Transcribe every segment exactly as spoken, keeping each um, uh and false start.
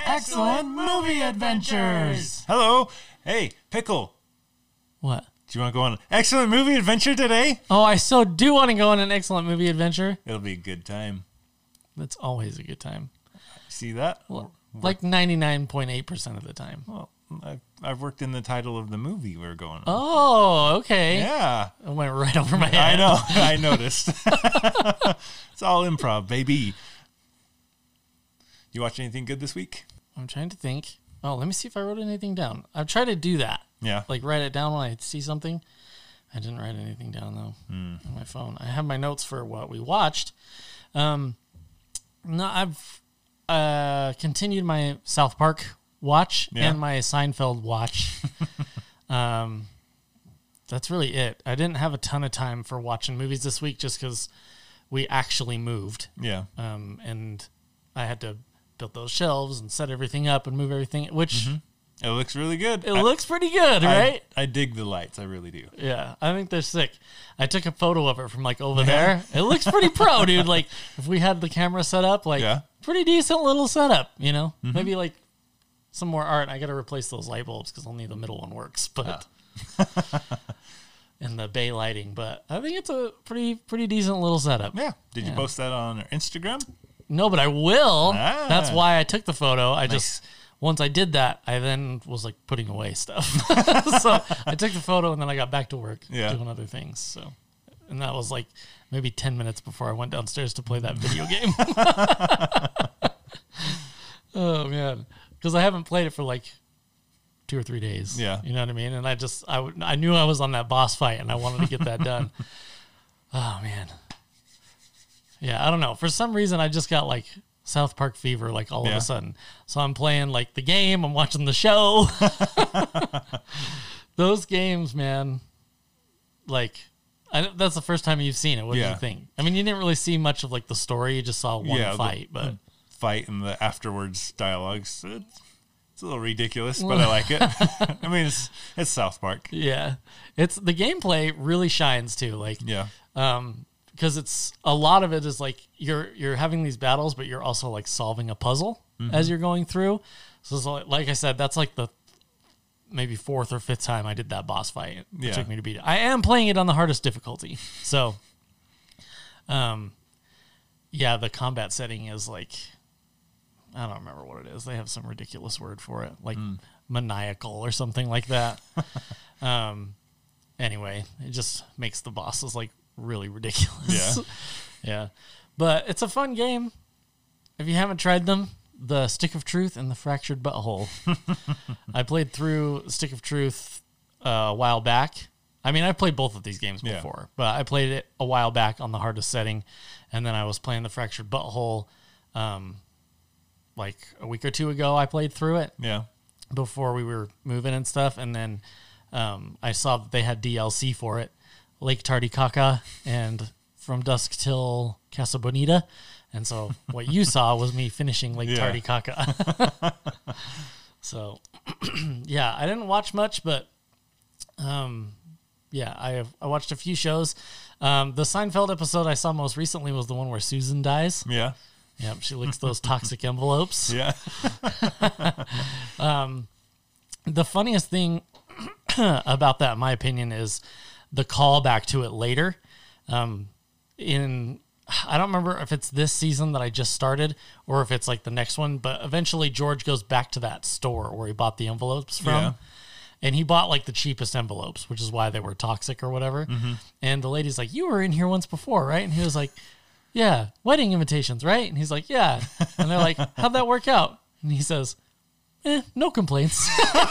Excellent Movie Adventures. Hello. Hey, Pickle. What? Do you want to go on an excellent movie adventure today? Oh, I so do want to go on an excellent movie adventure. It'll be a good time. That's always a good time. See that? Well, like ninety-nine point eight percent of the time. Well, I've, I've worked in the title of the movie we're going on. Oh, okay. Yeah. It went right over my head. I know. I noticed. It's all improv, baby. You watch anything good this week? I'm trying to think. Oh, let me see if I wrote anything down. I've tried to do that. Yeah. Like write it down when I see something. I didn't write anything down, though, mm. on my phone. I have my notes for what we watched. Um, no, I've uh, continued my South Park watch yeah. and my Seinfeld watch. um, that's really it. I didn't have a ton of time for watching movies this week just because we actually moved. Yeah. Um, and I had to build those shelves and set everything up and move everything, which... Mm-hmm. It looks really good. It I, looks pretty good, right? I, I dig the lights. I really do. Yeah, I think they're sick. I took a photo of it from like over yeah. there. It looks pretty pro, dude. Like if we had the camera set up, like yeah. pretty decent little setup, you know? Mm-hmm. Maybe like some more art. I got to replace those light bulbs because only the middle one works, but oh. and the bay lighting. But I think it's a pretty pretty decent little setup. Yeah. Did yeah. you post that on Instagram? No, but I will. Ah. That's why I took the photo. I nice. just... Once I did that, I then was like putting away stuff. So I took the photo and then I got back to work yeah. doing other things. So, and that was like maybe ten minutes before I went downstairs to play that video game. Oh man, because I haven't played it for like two or three days. Yeah, you know what I mean. And I just I w- I knew I was on that boss fight and I wanted to get that done. Oh man, yeah. I don't know. For some reason, I just got like South Park fever, like all yeah. of a sudden. So I'm playing like the game, I'm watching the show. Those games, man, like I, that's the first time you've seen it. What yeah. do you think? I mean, you didn't really see much of like the story. You just saw one yeah, fight, the, but the fight and the afterwards dialogues. It's, it's a little ridiculous, but I like it. I mean, it's it's South Park. Yeah, it's the gameplay really shines too. Like yeah. Um, because it's a lot of it is like you're you're having these battles, but you're also like solving a puzzle mm-hmm. as you're going through. So, so like I said, that's like the maybe fourth or fifth time I did that boss fight. It yeah. took me to beat it. I am playing it on the hardest difficulty. So, um, yeah, the combat setting is like I don't remember what it is. They have some ridiculous word for it, like mm. maniacal or something like that. um, anyway, it just makes the bosses like really ridiculous. Yeah. Yeah. But it's a fun game. If you haven't tried them, the Stick of Truth and the Fractured Butthole. I played through Stick of Truth uh, a while back. I mean, I've played both of these games before, yeah. but I played it a while back on the hardest setting, and then I was playing the Fractured Butthole um, like a week or two ago. I played through it. Yeah. Before we were moving and stuff, and then um, I saw that they had D L C for it. Lake Titicaca and From Dusk Till Casa Bonita. And so what you saw was me finishing Lake yeah. Titicaca. So, yeah, I didn't watch much, but um, yeah, I have, I watched a few shows. Um, the Seinfeld episode I saw most recently was the one where Susan dies. Yeah. Yep, she licks those toxic envelopes. Yeah. um, the funniest thing about that, in my opinion, is the callback to it later. Um, in I don't remember if it's this season that I just started or if it's like the next one, but eventually George goes back to that store where he bought the envelopes from. Yeah. And he bought like the cheapest envelopes, which is why they were toxic or whatever. Mm-hmm. And the lady's like, "You were in here once before, right?" And he was like, "Yeah, wedding invitations, right?" And he's like, "Yeah." And they're like, "How'd that work out?" And he says, "Eh, no complaints."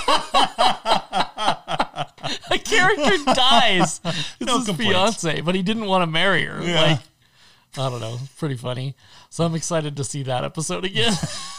A character dies. It's no his complaints. fiance, but he didn't want to marry her. Yeah. Like, I don't know. It's pretty funny. So I'm excited to see that episode again.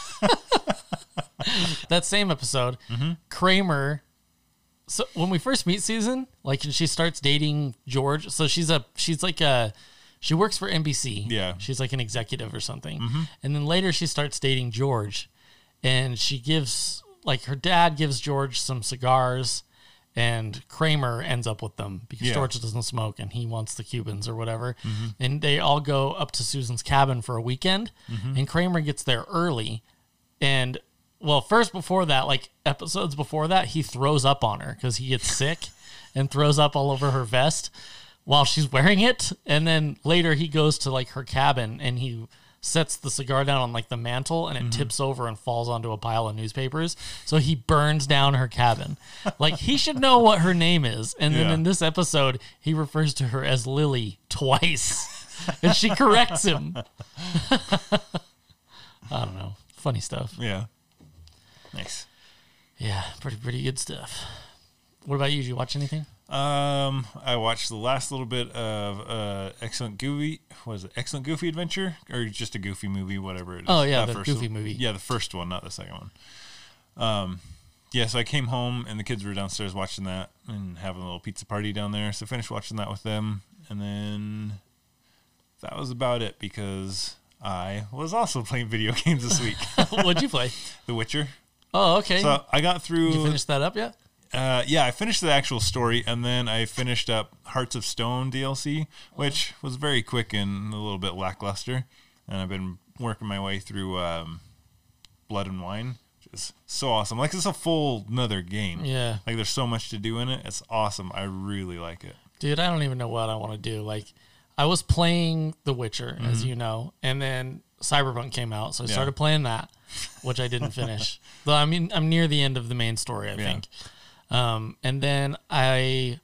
That same episode, mm-hmm. Kramer. So when we first meet Susan, like she starts dating George. So she's a she's like a she works for N B C. Yeah. She's like an executive or something. Mm-hmm. And then later she starts dating George, and she gives like her dad gives George some cigars. And Kramer ends up with them because yeah. George doesn't smoke and he wants the Cubans or whatever. Mm-hmm. And they all go up to Susan's cabin for a weekend. Mm-hmm. And Kramer gets there early. And well, first before that, like episodes before that, he throws up on her because he gets sick and throws up all over her vest while she's wearing it. And then later he goes to like her cabin and he sets the cigar down on like the mantle and it mm-hmm. tips over and falls onto a pile of newspapers. So he burns down her cabin. Like he should know what her name is. And then yeah. in this episode, he refers to her as Lily twice and she corrects him. I don't know. Funny stuff. Yeah. Nice. Yeah. Pretty, pretty good stuff. What about you? Did you watch anything? Um, I watched the last little bit of uh, Excellent Goofy. Was it Excellent Goofy Adventure or just a Goofy movie, whatever it is? Oh yeah, that the first Goofy one. movie. Yeah, the first one, not the second one. Um, yeah. So I came home and the kids were downstairs watching that and having a little pizza party down there. So I finished watching that with them, and then that was about it because I was also playing video games this week. What'd you play? The Witcher. Oh, okay. So I got through. Did you finish that up yet? Uh, yeah, I finished the actual story, and then I finished up Hearts of Stone D L C, which was very quick and a little bit lackluster. And I've been working my way through um, Blood and Wine, which is so awesome. Like, it's a full another game. Yeah. Like, there's so much to do in it. It's awesome. I really like it. Dude, I don't even know what I want to do. Like, I was playing The Witcher, mm-hmm. as you know, and then Cyberpunk came out, so I yeah. started playing that, which I didn't finish. Though I mean, I'm near the end of the main story, I yeah. think. Um, and then I,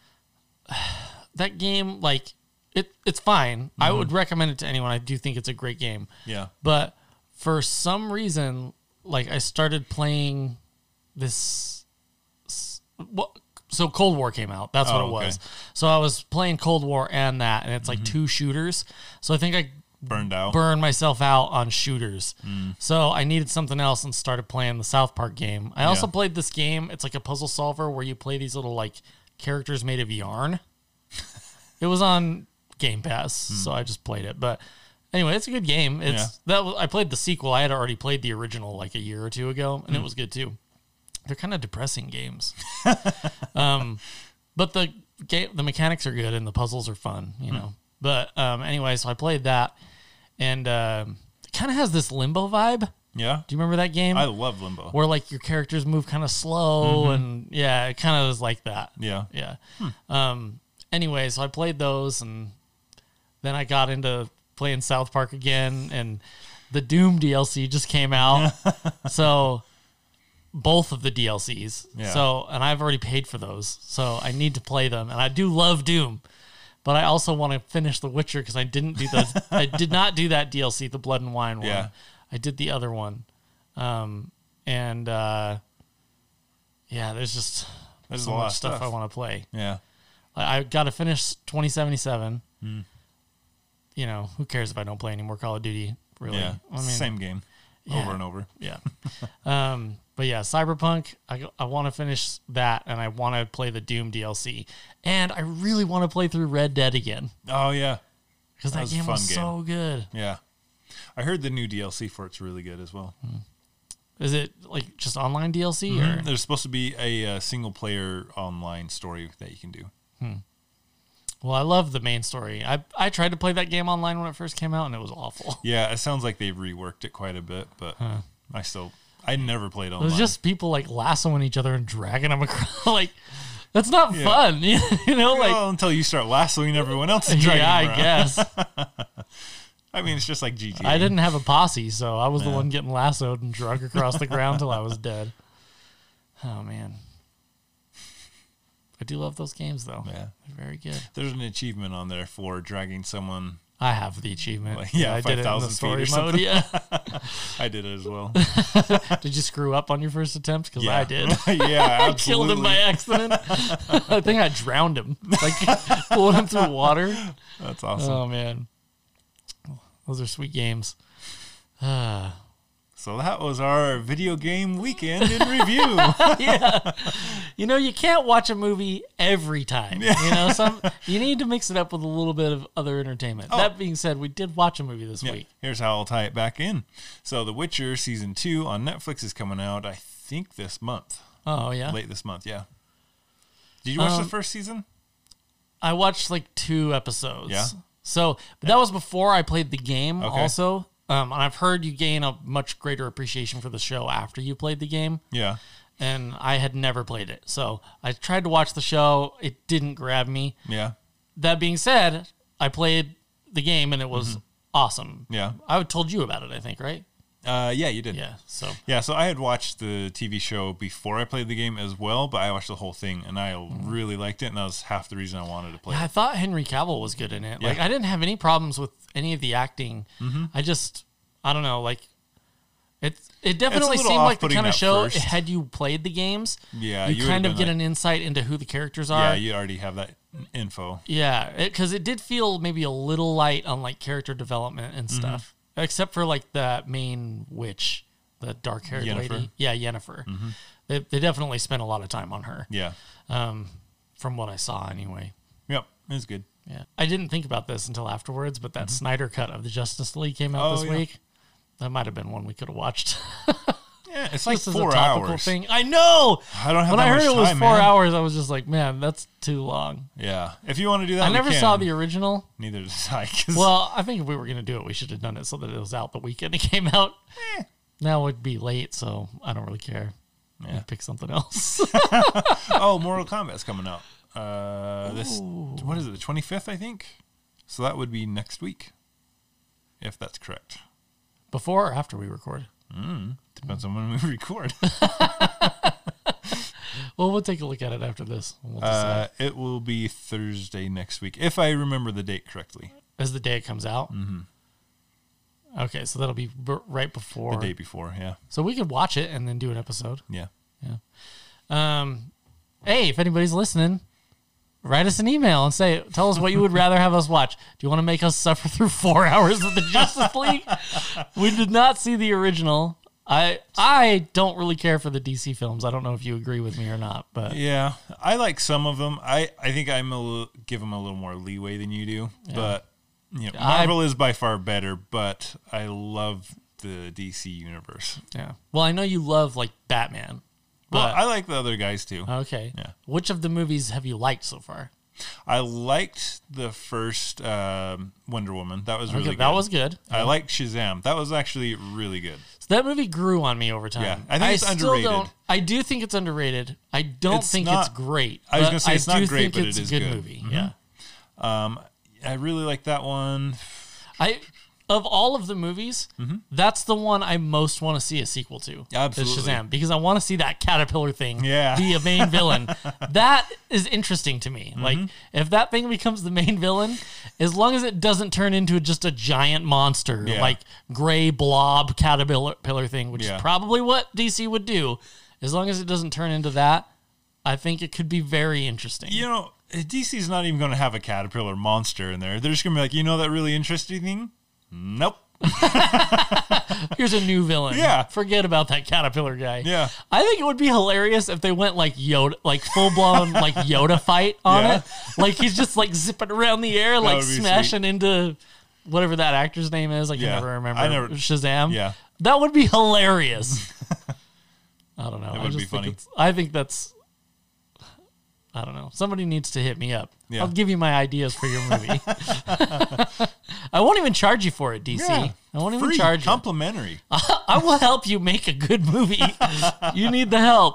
that game, like, it, it's fine. Mm-hmm. I would recommend it to anyone. I do think it's a great game. Yeah. But for some reason, like, I started playing this, what, so Cold War came out. That's oh, what it was. Okay. So I was playing Cold War and that, and it's like mm-hmm. two shooters. So I think I burned out, burned myself out on shooters. Mm. So I needed something else and started playing the South Park game. I also yeah. played this game. It's like a puzzle solver where you play these little like characters made of yarn. It was on Game Pass, mm. so I just played it. But anyway, it's a good game. It's yeah. that was, I played the sequel. I had already played the original like a year or two ago, and mm. it was good too. They're kind of depressing games. um, but the game, the mechanics are good and the puzzles are fun, you know. Mm. But um, anyway, so I played that. And uh, it kind of has this Limbo vibe. Yeah. Do you remember that game? I love Limbo. Where like your characters move kind of slow, mm-hmm. and yeah, it kind of was like that. Yeah. Yeah. Hmm. Um. Anyway, so I played those, and then I got into playing South Park again, and the Doom D L C just came out. So both of the D L Cs. Yeah. So and I've already paid for those, so I need to play them, and I do love Doom. But I also want to finish The Witcher because I didn't do those. I did not do that D L C, the Blood and Wine one. Yeah. I did the other one. Um, and uh, yeah, there's just there's so a lot much of stuff, stuff I want to play. Yeah. I, I got to finish twenty seventy-seven. Mm. You know, who cares if I don't play any more Call of Duty, really? Yeah. I mean, same game yeah, over and over. Yeah. um, but yeah, Cyberpunk, I, I want to finish that, and I want to play the Doom D L C. And I really want to play through Red Dead again. Oh, yeah. Because that, that was game was game. so good. Yeah. I heard the new D L C for it's really good as well. Mm. Is it like just online D L C? Mm-hmm. Or? There's supposed to be a, a single-player online story that you can do. Hmm. Well, I love the main story. I I tried to play that game online when it first came out, and it was awful. Yeah, it sounds like they've reworked it quite a bit, but huh. I still... I never played online. It was just people like lassoing each other and dragging them across. Like, that's not yeah. fun, you know. Like well, until you start lassoing everyone else and dragging yeah, them around. I guess. I mean, it's just like G T A. I didn't have a posse, so I was yeah. the one getting lassoed and dragged across the ground till I was dead. Oh man, I do love those games though. Yeah, they're very good. There's an achievement on there for dragging someone. I have the achievement. Like, yeah, yeah, I did it in the story mode. Yeah, I did it as well. Did you screw up on your first attempt? Because yeah. I did. Yeah, I killed him by accident. I think I drowned him, like pulling him through water. That's awesome. Oh man, those are sweet games. Ah. So that was our video game weekend in review. Yeah. You know, you can't watch a movie every time. Yeah. You know, some you need to mix it up with a little bit of other entertainment. Oh. That being said, we did watch a movie this yeah. week. Here's how I'll tie it back in. So The Witcher Season two on Netflix is coming out, I think, this month. Oh, yeah? Late this month, yeah. Did you watch um, the first season? I watched like two episodes. Yeah? So, but that was before I played the game okay. also. Um, and I've heard you gain a much greater appreciation for the show after you played the game. Yeah. And I had never played it. So I tried to watch the show. It didn't grab me. Yeah. That being said, I played the game and it was mm-hmm. awesome. Yeah. I told you about it, I think, right? Uh, yeah, you did. Yeah. So yeah, so I had watched the T V show before I played the game as well, but I watched the whole thing and I mm-hmm. really liked it, and that was half the reason I wanted to play yeah, it. I thought Henry Cavill was good in it. Yeah. Like, I didn't have any problems with any of the acting. Mm-hmm. I just, I don't know, like, it it definitely seemed like the kind of show, first. had you played the games, yeah, you, you kind of get like, an insight into who the characters are. Yeah, you already have that info. Yeah, because it, it did feel maybe a little light on, like, character development and stuff, mm-hmm. except for, like, the main witch, the dark-haired lady. Yeah, Yennefer. Mm-hmm. They, they definitely spent a lot of time on her. Yeah. Um, from what I saw, anyway. Yep, it was good. Yeah, I didn't think about this until afterwards, but that mm-hmm. Snyder cut of the Justice League came out oh, this yeah. week. That might have been one we could have watched. Yeah, it's like this four is a topical hours. Thing. I know. I don't have when that I heard much it was time, four man. hours, I was just like, man, that's too long. Yeah, if you want to do that, I we never can. saw the original. Neither did I. 'Cause Well, I think if we were going to do it, we should have done it so that it was out the weekend it came out. Eh. Now it'd be late, so I don't really care. Yeah. I'd pick something else. Oh, Mortal Kombat's coming out. Uh, this what is it? The twenty-fifth, I think. So that would be next week, if that's correct. Before or after we record? Mm, depends on when we record. Well, we'll take a look at it after this. We'll uh, it will be Thursday next week, if I remember the date correctly. As the day it comes out? Mm-hmm. Okay, so that'll be b- right before. The day before, yeah. So we could watch it and then do an episode. Yeah. Yeah. Um, hey, if anybody's listening, write us an email and say, tell us what you would rather have us watch. Do you want to make us suffer through four hours of the Justice League? We did not see the original. I I don't really care for the D C films. I don't know if you agree with me or not, but yeah, I like some of them. I, I think I'm a little, give them a little more leeway than you do, yeah. but you know, Marvel I, is by far better. But I love the D C universe. Yeah. Well, I know you love like Batman. Well, I like the other guys too. Okay. Yeah. Which of the movies have you liked so far? I liked the first um, Wonder Woman. That was really okay, good. That was good. I yeah. liked Shazam. That was actually really good. So that movie grew on me over time. Yeah, I think I it's still underrated. Don't, I do think it's underrated. I don't It's think not- it's great. I was but gonna say it's I not do great, think but it's it is a good, good. movie. Mhm. Yeah. Um, I really like that one. I of all of the movies, Mm-hmm. that's the one I most want to see a sequel to. Absolutely. Is Shazam, because I want to see that caterpillar thing Yeah. be a main villain. That is interesting to me. Mm-hmm. Like, if that thing becomes the main villain, as long as it doesn't turn into just a giant monster, Yeah. like gray blob caterpillar pillar thing, which Yeah. is probably what D C would do. As long as it doesn't turn into that, I think it could be very interesting. You know, D C's not even going to have a caterpillar monster in there. They're just going to be like, you know that really interesting thing? Nope. Here's a new villain. Yeah. Forget about that caterpillar guy. Yeah. I think it would be hilarious if they went like Yoda, like full blown like Yoda fight on Yeah. it. Like he's just like zipping around the air, like would be smashing into whatever that actor's name is. I can Yeah. never remember. I never- Shazam. Yeah. That would be hilarious. I don't know. It I would just be think funny. it's- I think that's. I don't know. Somebody needs to hit me up. Yeah. I'll give you my ideas for your movie. I won't even charge you for it, D C. Yeah. I won't even Free, charge you. complimentary. I will help you make a good movie. You need the help.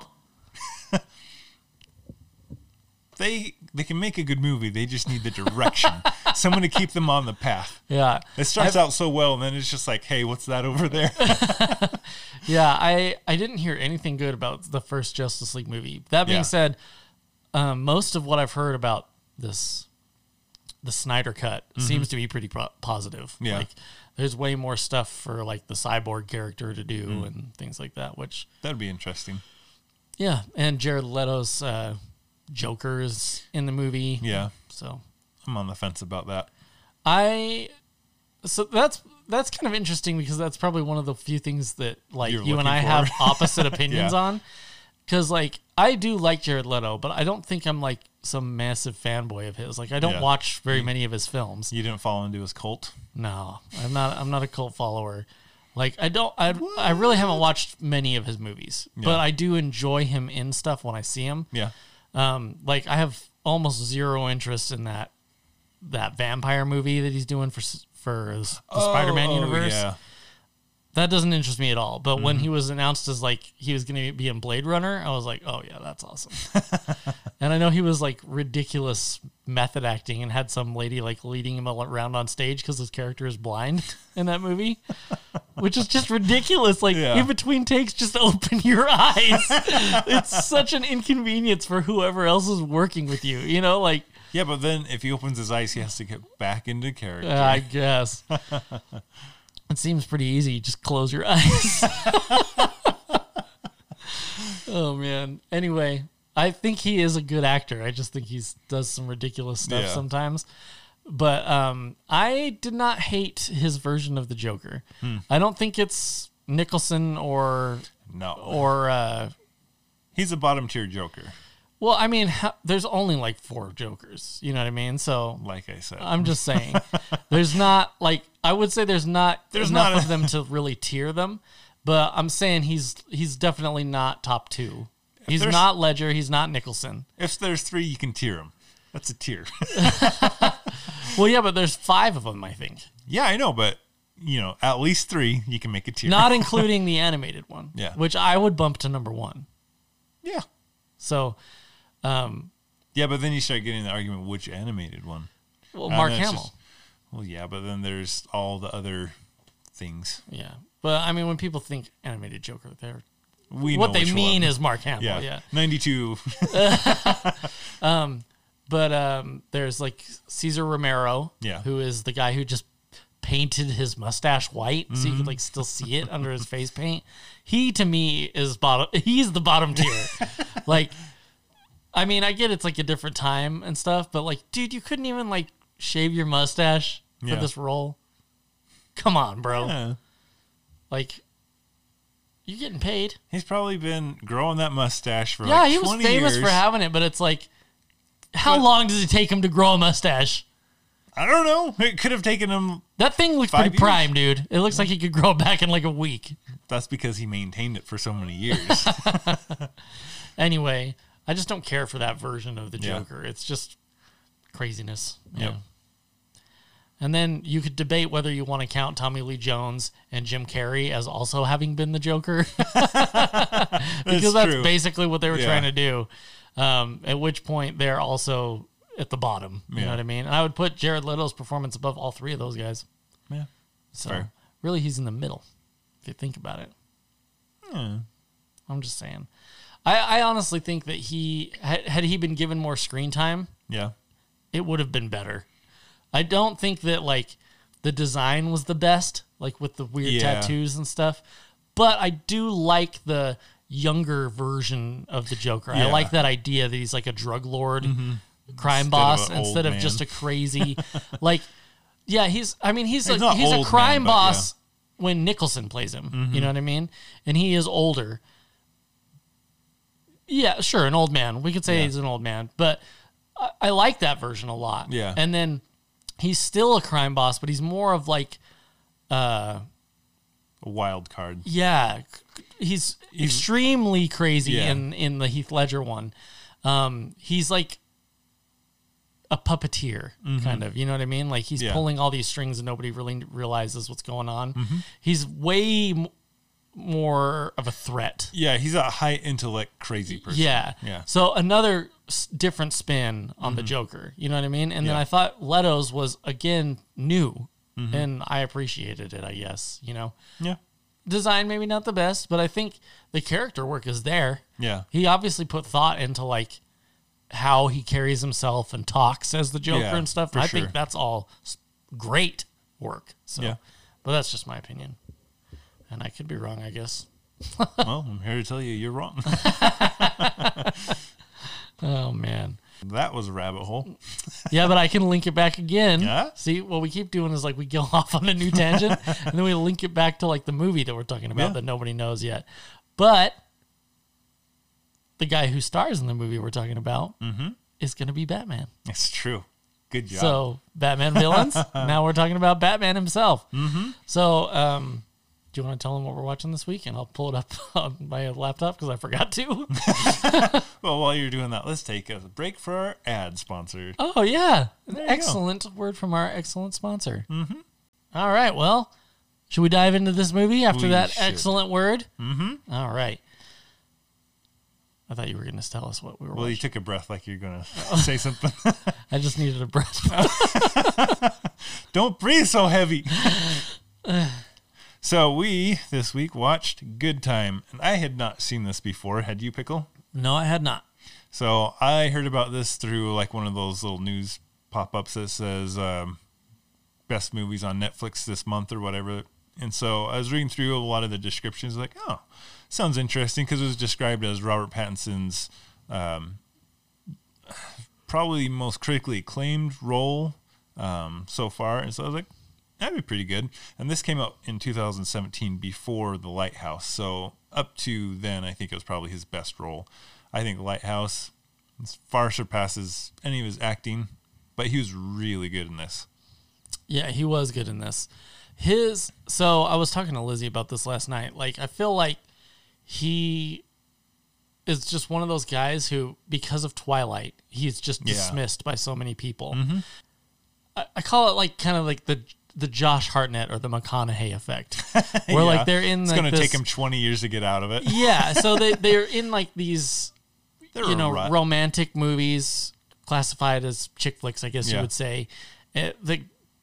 They they can make a good movie. They just need the direction. Someone to keep them on the path. Yeah. It starts I've- out so well, and then it's just like, hey, what's that over there? Yeah, I, I didn't hear anything good about the first Justice League movie. That being Yeah. said, um, most of what I've heard about this, the Snyder Cut, seems to be pretty pro- positive. Yeah. Like, there's way more stuff for like the cyborg character to do and things like that. Which, That'd be interesting. yeah, and Jared Leto's uh, Joker is in the movie. Yeah. So I'm on the fence about that. I, so that's that's kind of interesting because that's probably one of the few things that like You're you and looking I for. have opposite opinions Yeah. on. Because like I do like Jared Leto, but I don't think I'm like some massive fanboy of his. Like I don't Yeah. watch very many of his films. You didn't fall into his cult? No, I'm not. I'm not a cult follower. Like I don't. I I really haven't watched many of his movies, but Yeah. I do enjoy him in stuff when I see him. Yeah. Um, like I have almost zero interest in that that vampire movie that he's doing for s- for the Spider-Man Oh, universe. Yeah. that doesn't interest me at all. But mm-hmm. when he was announced as like he was going to be in Blade Runner, I was like, oh yeah, that's awesome. And I know he was like ridiculous method acting and had some lady like leading him around on stage because his character is blind in that movie, which is just ridiculous. Like yeah. in between takes, just open your eyes. It's such an inconvenience for whoever else is working with you, you know, like. Yeah, but then if he opens his eyes, he has to get back into character. Uh, I guess. It seems pretty easy. Just close your eyes. Oh, man. Anyway, I think he is a good actor. I just think he does some ridiculous stuff yeah. sometimes. But um, I did not hate his version of the Joker. Hmm. I don't think it's Nicholson or... No. Or... Uh, He's a bottom tier Joker. Well, I mean, ha- there's only like four Jokers. You know what I mean? So, like I said, I'm just saying, there's not like I would say there's not there's enough not a- of them to really tier them. But I'm saying he's he's definitely not top two. If he's not Ledger. He's not Nicholson. If there's three, you can tier him. That's a tier. Well, yeah, but there's five of them, I think. Yeah, I know, but you know, at least three, you can make a tier. Not including the animated one. Yeah, which I would bump to number one. Yeah. So. Um, yeah, but then you start getting the argument, which animated one? Well, Mark Hamill. Just, well, yeah, but then there's all the other things. Yeah. But, I mean, when people think animated Joker, they're we what know they mean one. is Mark Hamill. Yeah. yeah. ninety-two. um, but um, there's, like, Cesar Romero, yeah. who is the guy who just painted his mustache white mm-hmm. so you could, like, still see it under his face paint. He, to me, is bottom. He's the bottom tier. Like... I mean, I get it's like a different time and stuff, but like, dude, you couldn't even like shave your mustache for yeah. this role. Come on, bro. Yeah. Like, you're getting paid. He's probably been growing that mustache for yeah, like he was twenty famous years. for having it, but it's like, how but, long does it take him to grow a mustache? I don't know. It could have taken him. That thing looks pretty years. prime, dude. It looks like he could grow it back in like a week. That's because he maintained it for so many years. Anyway. I just don't care for that version of the Joker. Yeah. It's just craziness. Yeah. Yep. And then you could debate whether you want to count Tommy Lee Jones and Jim Carrey as also having been the Joker. Because that's, that's basically what they were yeah. trying to do. Um, at which point they're also at the bottom. You yeah. know what I mean? And I would put Jared Leto's performance above all three of those guys. Yeah. So Fair. Really he's in the middle, if you think about it. Hmm. I'm just saying. I, I honestly think that he had, had he been given more screen time, yeah, it would have been better. I don't think that like the design was the best, like with the weird yeah. tattoos and stuff, but I do like the younger version of the Joker. Yeah. I like that idea that he's like a drug lord, mm-hmm. crime instead boss of instead of man. just a crazy, like, yeah, he's. I mean, he's, he's a he's a crime man, boss yeah. when Nicholson plays him. Mm-hmm. You know what I mean? And he is older. Yeah, sure, an old man. We could say yeah. he's an old man, but I, I like that version a lot. Yeah. And then he's still a crime boss, but he's more of like uh, a wild card. Yeah. He's, he's extremely crazy yeah. in, in the Heath Ledger one. Um, he's like a puppeteer, mm-hmm. kind of. You know what I mean? Like he's yeah. pulling all these strings and nobody really realizes what's going on. Mm-hmm. He's way m- more of a threat. Yeah, he's a high intellect crazy person. Yeah. Yeah. So another s- different spin on mm-hmm. the Joker. You know what I mean? And yeah. then I thought Leto's was, again, new. Mm-hmm. And I appreciated it, I guess. You know? Yeah. Design maybe not the best, but I think the character work is there. Yeah. He obviously put thought into like how he carries himself and talks as the Joker yeah, and stuff. for I sure. think that's all great work. So, yeah. But that's just my opinion. And I could be wrong, I guess. Well, I'm here to tell you you're wrong. Oh, man. That was a rabbit hole. Yeah, but I can link it back again. Yeah? See, what we keep doing is like we go off on a new tangent, and then we link it back to like the movie that we're talking about yeah. that nobody knows yet. But the guy who stars in the movie we're talking about mm-hmm. is going to be Batman. It's true. Good job. So, Batman villains. Now we're talking about Batman himself. Mm-hmm. So, um, do you want to tell them what we're watching this week? And I'll pull it up on my laptop because I forgot to. Well, while you're doing that, let's take a break for our ad sponsor. Oh, yeah. An excellent word from our excellent sponsor. Mm-hmm. All right. Well, Should we dive into this movie after We that should. excellent word? Mm-hmm. All right. I thought you were going to tell us what we were Well, you watching. took a breath like you're going to say something. I just needed a breath. Don't breathe so heavy. So we, this week, watched Good Time. And I had not seen this before. Had you, Pickle? No, I had not. So I heard about this through like one of those little news pop-ups that says um, best movies on Netflix this month or whatever. And so I was reading through a lot of the descriptions like, oh, sounds interesting because it was described as Robert Pattinson's um, probably most critically acclaimed role um, so far. And so I was like, that'd be pretty good. And this came out in two thousand seventeen before The Lighthouse. So up to then, I think it was probably his best role. I think Lighthouse far surpasses any of his acting, but he was really good in this. Yeah, he was good in this. His so I was talking to Lizzie about this last night. Like, I feel like he is just one of those guys who, because of Twilight, he's just Yeah. dismissed by so many people. Mm-hmm. I, I call it like kind of like the the Josh Hartnett or the McConaughey effect, where Yeah. like they're in It's like going to this, take him twenty years to get out of it. yeah. So they they're in like these They're you a know rut. romantic movies classified as chick flicks, I guess you Yeah. would say. It, the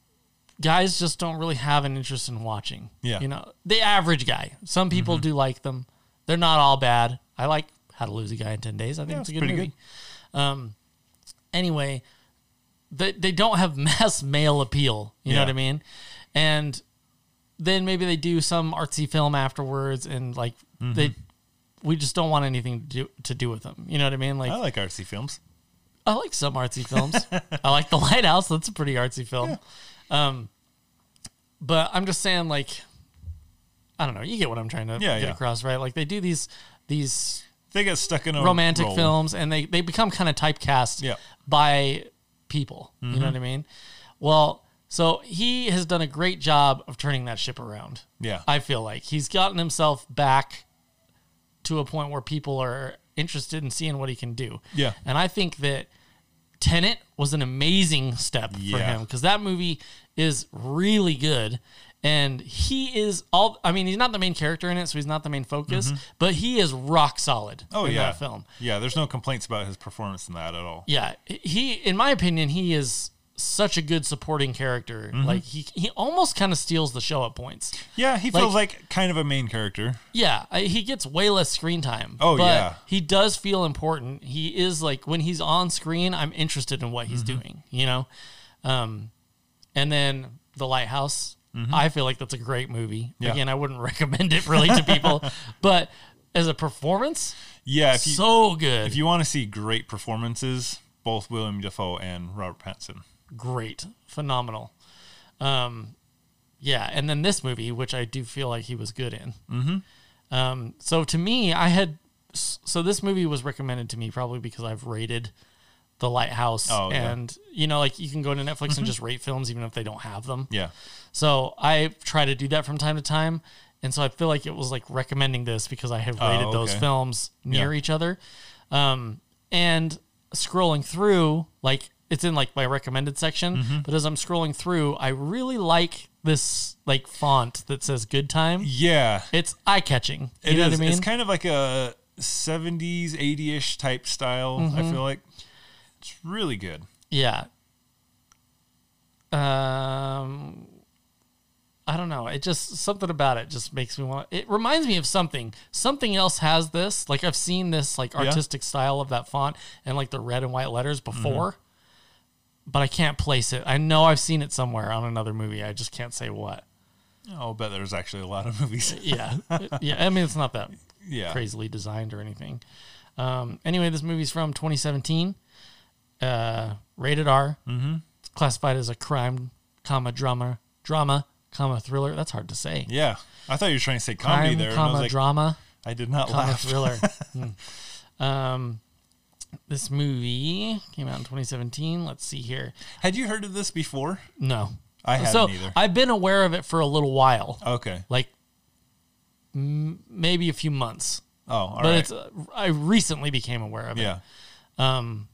guys just don't really have an interest in watching. Yeah. You know, the average guy. Some people do like them. They're not all bad. I like How to Lose a Guy in ten days. I think Yeah, it's a it's good pretty movie. Um, anyway, they, they don't have mass male appeal. You know Yeah. what I mean? And then maybe they do some artsy film afterwards and like they, we just don't want anything to do, to do with them. You know what I mean? Like, I like artsy films. I like some artsy films. I like The Lighthouse. That's a pretty artsy film. Um, but I'm just saying, like, I don't know. You get what I'm trying to Yeah, get yeah. across, right? Like, they do these these They get stuck in a romantic role. films, and they, they become kind of typecast Yeah. by people. You know what I mean? Well, so he has done a great job of turning that ship around. Yeah. I feel like he's gotten himself back to a point where people are interested in seeing what he can do. Yeah. And I think that Tenet was an amazing step for Yeah. him because that movie is really good. And he is all, I mean, he's not the main character in it, so he's not the main focus, but he is rock solid Oh, in yeah. that film. Yeah, there's no complaints about his performance in that at all. Yeah. He, in my opinion, he is such a good supporting character. Mm-hmm. Like, he, he almost kind of steals the show at points. Yeah, he feels like, kind of a main character. Yeah, I- he gets way less screen time. Oh, but yeah. he does feel important. He is like, when he's on screen, I'm interested in what he's Mm-hmm. doing, you know? Um, and then The Lighthouse, I feel like that's a great movie. Mm-hmm. Yeah. Again, I wouldn't recommend it really to people, but as a performance, Yeah, if you so good. if you want to see great performances, both William Dafoe and Robert Pattinson. Great, phenomenal. Um, yeah, and then this movie, which I do feel like he was good in. Mm-hmm. Um, so to me, I had so this movie was recommended to me probably because I've rated The Lighthouse, Oh, yeah. and you know, like you can go to Netflix and just rate films even if they don't have them. Yeah. So I try to do that from time to time, and so I feel like it was like recommending this because I had Oh, rated those okay. films near Yeah. each other, um, and scrolling through, like it's in like my recommended section. Mm-hmm. But as I'm scrolling through, I really like this like font that says "Good Time." Yeah. It's eye catching. You It know is. what I mean? It's kind of like a seventies, eighty-ish type style, Mm-hmm. I feel like. It's really good. Yeah. Um, I don't know. It just something about it just makes me want. It reminds me of something. Something else has this. Like I've seen this like artistic style of that font and like the red and white letters before, but I can't place it. I know I've seen it somewhere on another movie. I just can't say what. I'll bet there's actually a lot of movies. Yeah, yeah. I mean, it's not that Yeah. crazily designed or anything. Um, anyway, this movie's from twenty seventeen. Uh, rated R. Mm-hmm. It's classified as a crime, comma drama, drama, comma thriller. That's hard to say. Yeah. I thought you were trying to say comedy Crime, there. and I comma was like, drama, I did not comma laugh. thriller. Hmm. Um, this movie came out in twenty seventeen. Let's see here. Had you heard of this before? No, I hadn't so either. I've been aware of it for a little while, Okay. like m- maybe a few months. Oh, all but right. it's uh, I recently became aware of it. Yeah. Um,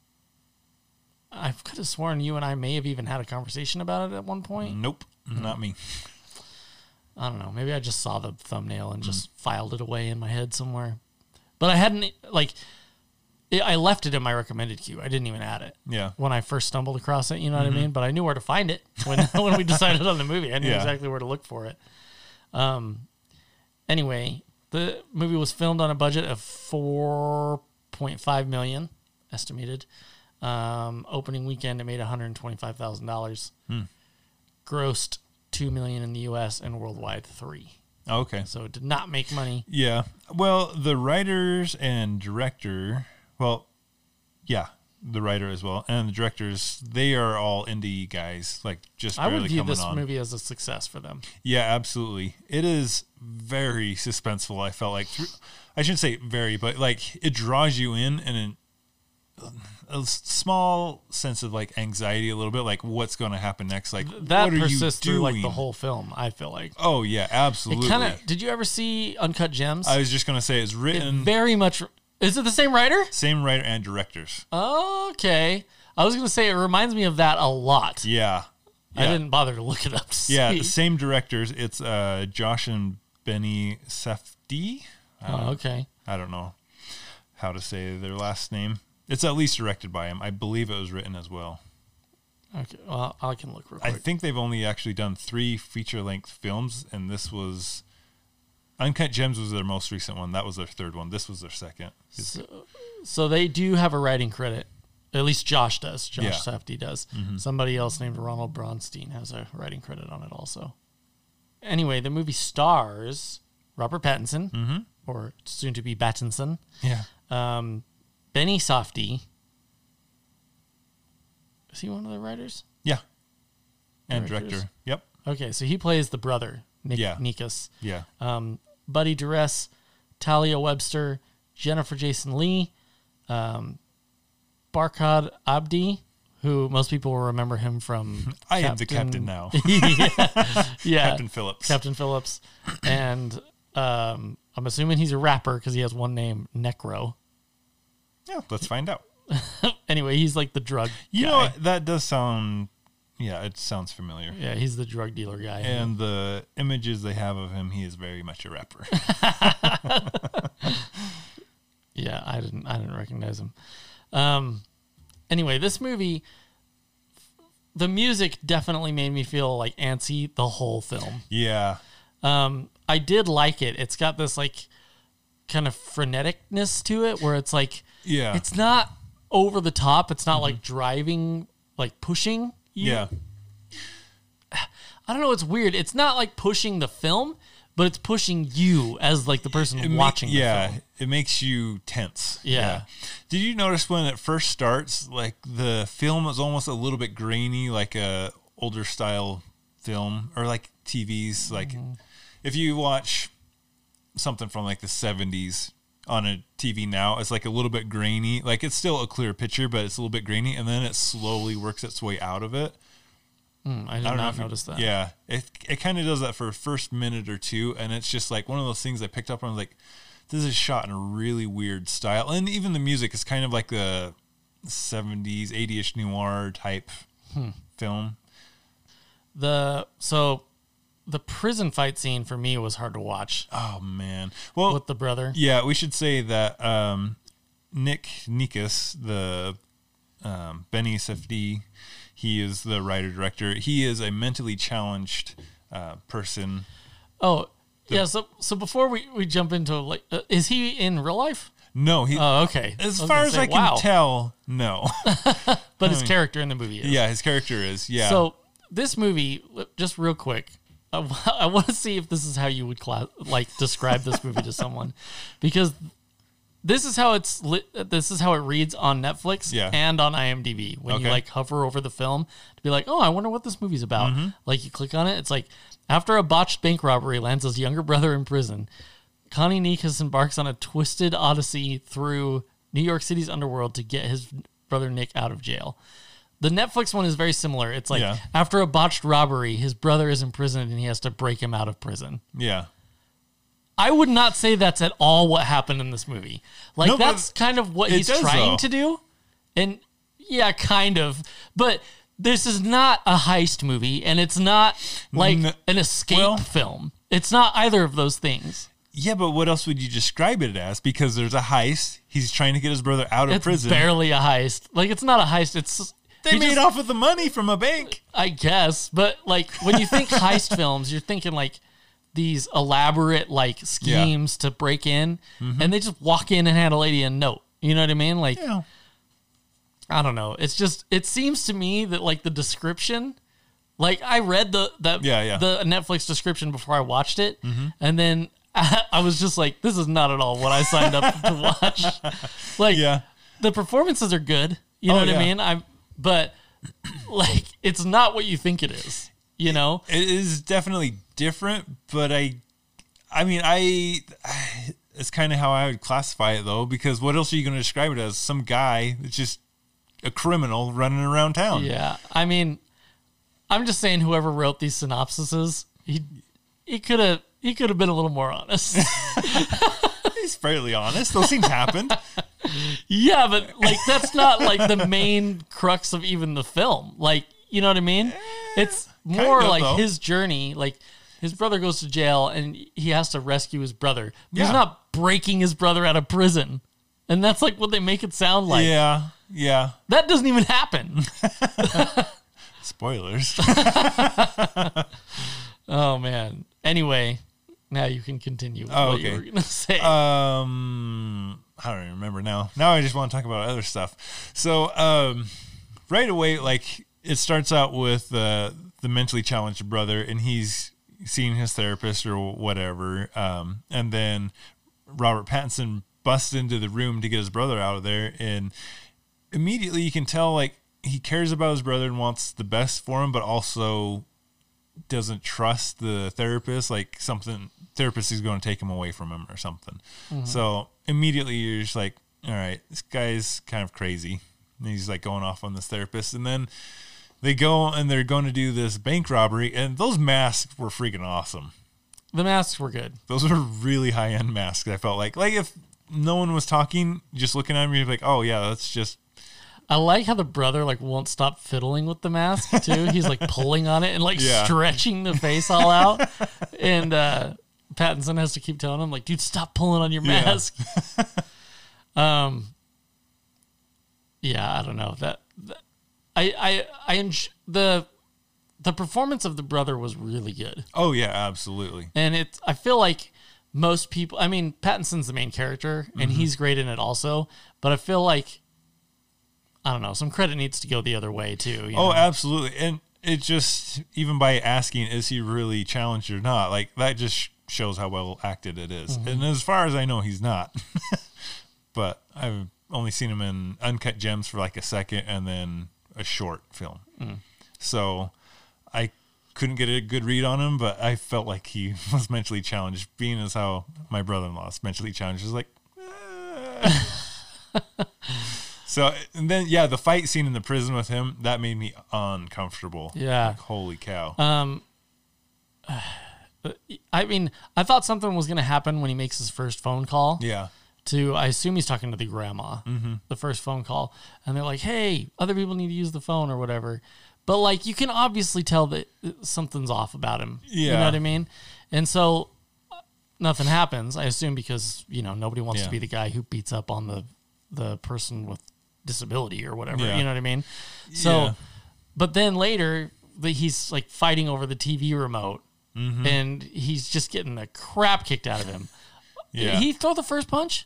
I could have sworn you and I may have even had a conversation about it at one point. Nope. Not me. I don't know. Maybe I just saw the thumbnail and just mm. filed it away in my head somewhere. But I hadn't, like, it, I left it in my recommended queue. I didn't even add it. Yeah. When I first stumbled across it, you know mm-hmm. what I mean? But I knew where to find it when, when we decided on the movie. I knew yeah. exactly where to look for it. Um. Anyway, the movie was filmed on a budget of four point five million dollars, estimated. Um, opening weekend, it made one hundred twenty-five thousand dollars. Hmm. Grossed two million dollars in the U S and worldwide three. Okay. So it did not make money. Yeah. Well, the writers and director, well, yeah, the writer as well, and the directors, they are all indie guys, like just barely I would view coming this on. movie as a success for them. Yeah, absolutely. It is very suspenseful, I felt like. Through, I shouldn't say very, but like it draws you in and a small sense of like anxiety a little bit, like what's going to happen next, like that what are persists you through doing? like the whole film. I feel like oh yeah, absolutely. It kinda, did you ever see Uncut Gems? I was just going to say it's written it very much. Is it the same writer? Same writer and directors. Okay, I was going to say it reminds me of that a lot. Yeah, I yeah. didn't bother to look it up. To yeah, see. the same directors. It's uh, Josh and Benny Safdie. Oh, okay. I don't know how to say their last name. It's at least directed by him. I believe it was written as well. Okay, well, I can look real quick. I think they've only actually done three feature-length films, and this was... Uncut Gems was their most recent one. That was their third one. This was their second. So, so they do have a writing credit. At least Josh does. Josh yeah. Safdie does. Mm-hmm. Somebody else named Ronald Bronstein has a writing credit on it also. Anyway, the movie stars Robert Pattinson, mm-hmm. or soon-to-be Battinson. Yeah. Um... Benny Safdie. Is he one of the writers? Yeah. And Directors? director. Yep. Okay, so he plays the brother, Nick yeah. Nikas. Yeah. Um, Buddy Duress, Talia Webster, Jennifer Jason Leigh, um, Barkhad Abdi, who most people will remember him from I Captain, am the captain now. yeah, yeah. Captain Phillips. Captain Phillips. And um, I'm assuming he's a rapper because he has one name, Necro. Yeah, let's find out. Anyway, he's like the drug You guy. know what? That does sound... Yeah, it sounds familiar. Yeah, he's the drug dealer guy. And the images they have of him, he is very much a rapper. Yeah, I didn't I didn't recognize him. Um, anyway, this movie, the music definitely made me feel like antsy the whole film. Yeah. Um, I did like it. It's got this like kind of freneticness to it where it's like... Yeah. It's not over the top. It's not mm-hmm. like driving, like pushing you. Yeah. I don't know. It's weird. It's not like pushing the film, but it's pushing you as like the person it watching ma- the yeah, film. It makes you tense. Yeah. yeah. Did you notice when it first starts, like the film is almost a little bit grainy, like a older style film, or like T Vs? Like mm-hmm. if you watch something from like the seventies on a T V now, it's like a little bit grainy. Like it's still a clear picture, but it's a little bit grainy, and then it slowly works its way out of it. Mm, I did I not notice that. Yeah, it it kind of does that for a first minute or two, and it's just like one of those things I picked up on. I was like, this is shot in a really weird style, and even the music is kind of like the seventies, eighty-ish noir type hmm. film. The so. The prison fight scene for me was hard to watch. Oh man! Well, with the brother. Yeah, we should say that um, Nick Nikas, the um, Benny Safdie, he is the writer director. He is a mentally challenged uh, person. Oh the, yeah. So so before we, we jump into like, uh, is he in real life? No. He. Oh, okay. As far as say, I can wow. tell, no. But I his mean, character in the movie is. Yeah, his character is. Yeah. So this movie, just real quick. I, I want to see if this is how you would class, like describe this movie to someone, because this is how it's lit, this is how it reads on Netflix yeah. and on IMDb when okay. you like hover over the film to be like, oh, I wonder what this movie's about. Mm-hmm. Like you click on it, it's like after a botched bank robbery lands his younger brother in prison, Connie Nikas embarks on a twisted odyssey through New York City's underworld to get his brother Nick out of jail. The Netflix one is very similar. It's like, yeah. after a botched robbery, his brother is in prison and he has to break him out of prison. Yeah. I would not say that's at all what happened in this movie. Like, no, that's kind of what he's does, trying though. to do. And, yeah, kind of. But this is not a heist movie, and it's not like N- an escape well- film. It's not either of those things. Yeah, but what else would you describe it as? Because there's a heist. He's trying to get his brother out of It's prison. barely a heist. Like, it's not a heist. It's they he made just- off with the money from a bank. I guess, but like when you think heist films, you're thinking like these elaborate like schemes to break in, Mm-hmm. and they just walk in and hand a lady a note. You know what I mean? Like, Yeah. I don't know. It's just it seems to me that like the description, like I read the the Yeah, yeah. the Netflix description before I watched it, and then I, I was just like, this is not at all what I signed up to watch. Like, Yeah. the performances are good. You know Oh, what I yeah. mean? I'm, but like, it's not what you think it is. You know? It is definitely different, but I, I mean, I, it's kind of how I would classify it though, because what else are you going to describe it as? Some guy that's just a criminal running around town. Yeah. I mean, I'm just saying, whoever wrote these synopsises, he he could have he could have been a little more honest. He's fairly honest. Those things happened. Yeah, but like that's not like the main crux of even the film. Like, you know what I mean? It's more kind of, like though. his journey. Like, his brother goes to jail and he has to rescue his brother. He's Yeah. not breaking his brother out of prison. And that's like what they make it sound like. Yeah. Yeah. That doesn't even happen. Spoilers. Oh man. Anyway, now you can continue with Oh, what you okay. were gonna say. Um, I don't even remember now. Now I just want to talk about other stuff. So, um, right away, like it starts out with uh, the mentally challenged brother, and he's seeing his therapist or whatever. Um, and then Robert Pattinson busts into the room to get his brother out of there, and immediately you can tell like he cares about his brother and wants the best for him, but also doesn't trust the therapist. Like something therapist is going to take him away from him or something. Mm-hmm. So immediately you're just like, all right, this guy's kind of crazy. And he's like going off on this therapist, and then they go and they're going to do this bank robbery, and those masks were freaking awesome. The masks were good. Those were really high end masks. I felt like, like if no one was talking, just looking at me, you're like, oh yeah, that's just. I like how the brother like won't stop fiddling with the mask too. He's like pulling on it and like Yeah. stretching the face all out. And uh, Pattinson has to keep telling him like, dude, stop pulling on your Yeah. mask. um, yeah, I don't know that. that I I I enj- the the performance of the brother was really good, Oh yeah, absolutely. and it's I feel like most people. I mean, Pattinson's the main character, and Mm-hmm. he's great in it also. But I feel like. I don't know. Some credit needs to go the other way too. You Oh, know? absolutely. And it just, even by asking, is he really challenged or not? Like that just sh- shows how well acted it is. Mm-hmm. And as far as I know, he's not. But I've only seen him in Uncut Gems for like a second and then a short film. Mm. So I couldn't get a good read on him, but I felt like he was mentally challenged, being as how my brother-in-law is mentally challenged. Is like, eh. So, and then, yeah, the fight scene in the prison with him, that made me uncomfortable. Yeah. Like, holy cow. Um, I mean, I thought something was going to happen when he makes his first phone call yeah. to, I assume he's talking to the grandma, mm-hmm. the first phone call. And they're like, hey, other people need to use the phone or whatever. But like, you can obviously tell that something's off about him. You know Yeah. what I mean? And so nothing happens, I assume, because, you know, nobody wants Yeah. to be the guy who beats up on the, the person with disability or whatever. Yeah. You know what I mean? So, Yeah. but then later the, he's like fighting over the T V remote Mm-hmm. and he's just getting the crap kicked out of him. Yeah. Did he throw the first punch?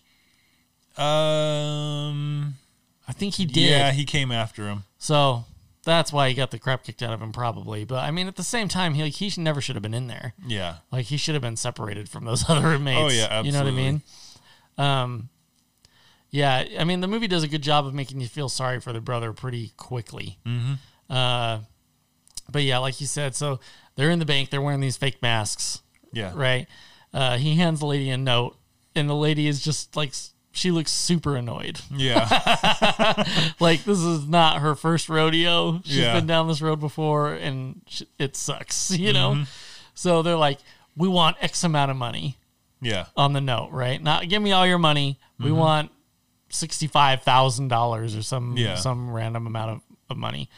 Um, I think he did. yeah, he came after him. So that's why he got the crap kicked out of him probably. But I mean, at the same time, he, like, he never should have been in there. Yeah. Like he should have been separated from those other inmates. Oh, yeah, You know what I absolutely. mean? Um, yeah, I mean, the movie does a good job of making you feel sorry for the brother pretty quickly. Mm-hmm. Uh, but yeah, like you said, so they're in the bank, they're wearing these fake masks, Yeah. right? Uh, he hands the lady a note, and the lady is just like, she looks super annoyed. Yeah. Like, this is not her first rodeo. She's Yeah. been down this road before, and sh- it sucks, you know? Mm-hmm. So they're like, we want X amount of money Yeah. on the note, right? Not give me all your money. We want sixty-five thousand dollars or some Yeah. some random amount of, of money.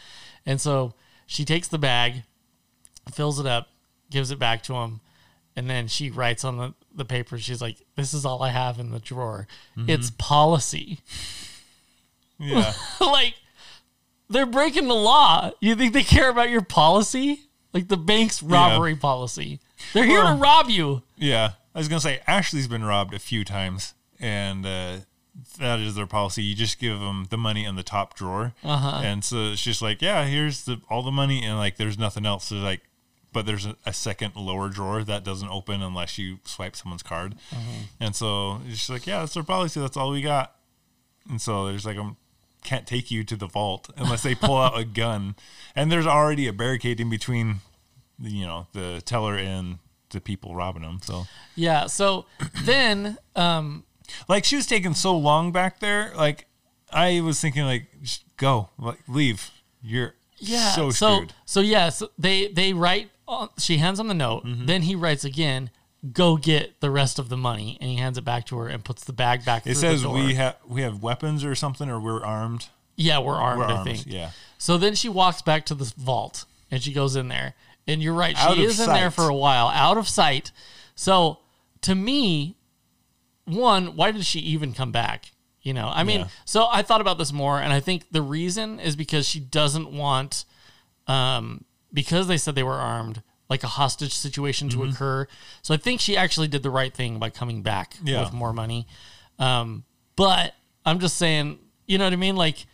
And so she takes the bag, fills it up, gives it back to him, and then she writes on the, the paper, she's like, this is all I have in the drawer. Mm-hmm. It's policy. Yeah. Like, they're breaking the law. You think they care about your policy? Like the bank's robbery yeah. policy. They're here well, to rob you. Yeah. I was going to say, Ashley's been robbed a few times, and uh, that is their policy. You just give them the money in the top drawer. Uh-huh. And so it's just like, yeah, here's the all the money, and like there's nothing else. So like, but there's a, a second lower drawer that doesn't open unless you swipe someone's card. Mm-hmm. And so it's just like, yeah, that's their policy. That's all we got. And so there's like, I can't take you to the vault unless they pull out a gun. And there's already a barricade in between, you know, the teller and the people robbing them. So yeah. So then, um, like she was taking so long back there. Like I was thinking, like, just go, like, leave. You're yeah. so so screwed. so yeah. So they they write. Uh, she hands him the note. Mm-hmm. Then he writes again. Go get the rest of the money, and he hands it back to her and puts the bag back. It through says the door. we have we have weapons or something, or we're armed. Yeah, we're armed. We're I armed, think. Yeah. So then she walks back to the vault, and she goes in there. And you're right, Out she of is in sight. there for a while, out of sight. So to me, one, why did she even come back? You know, I mean, Yeah. so I thought about this more, and I think the reason is because she doesn't want, um, because they said they were armed, like a hostage situation to mm-hmm. occur. So I think she actually did the right thing by coming back Yeah. with more money. Um, but I'm just saying, you know what I mean? Like,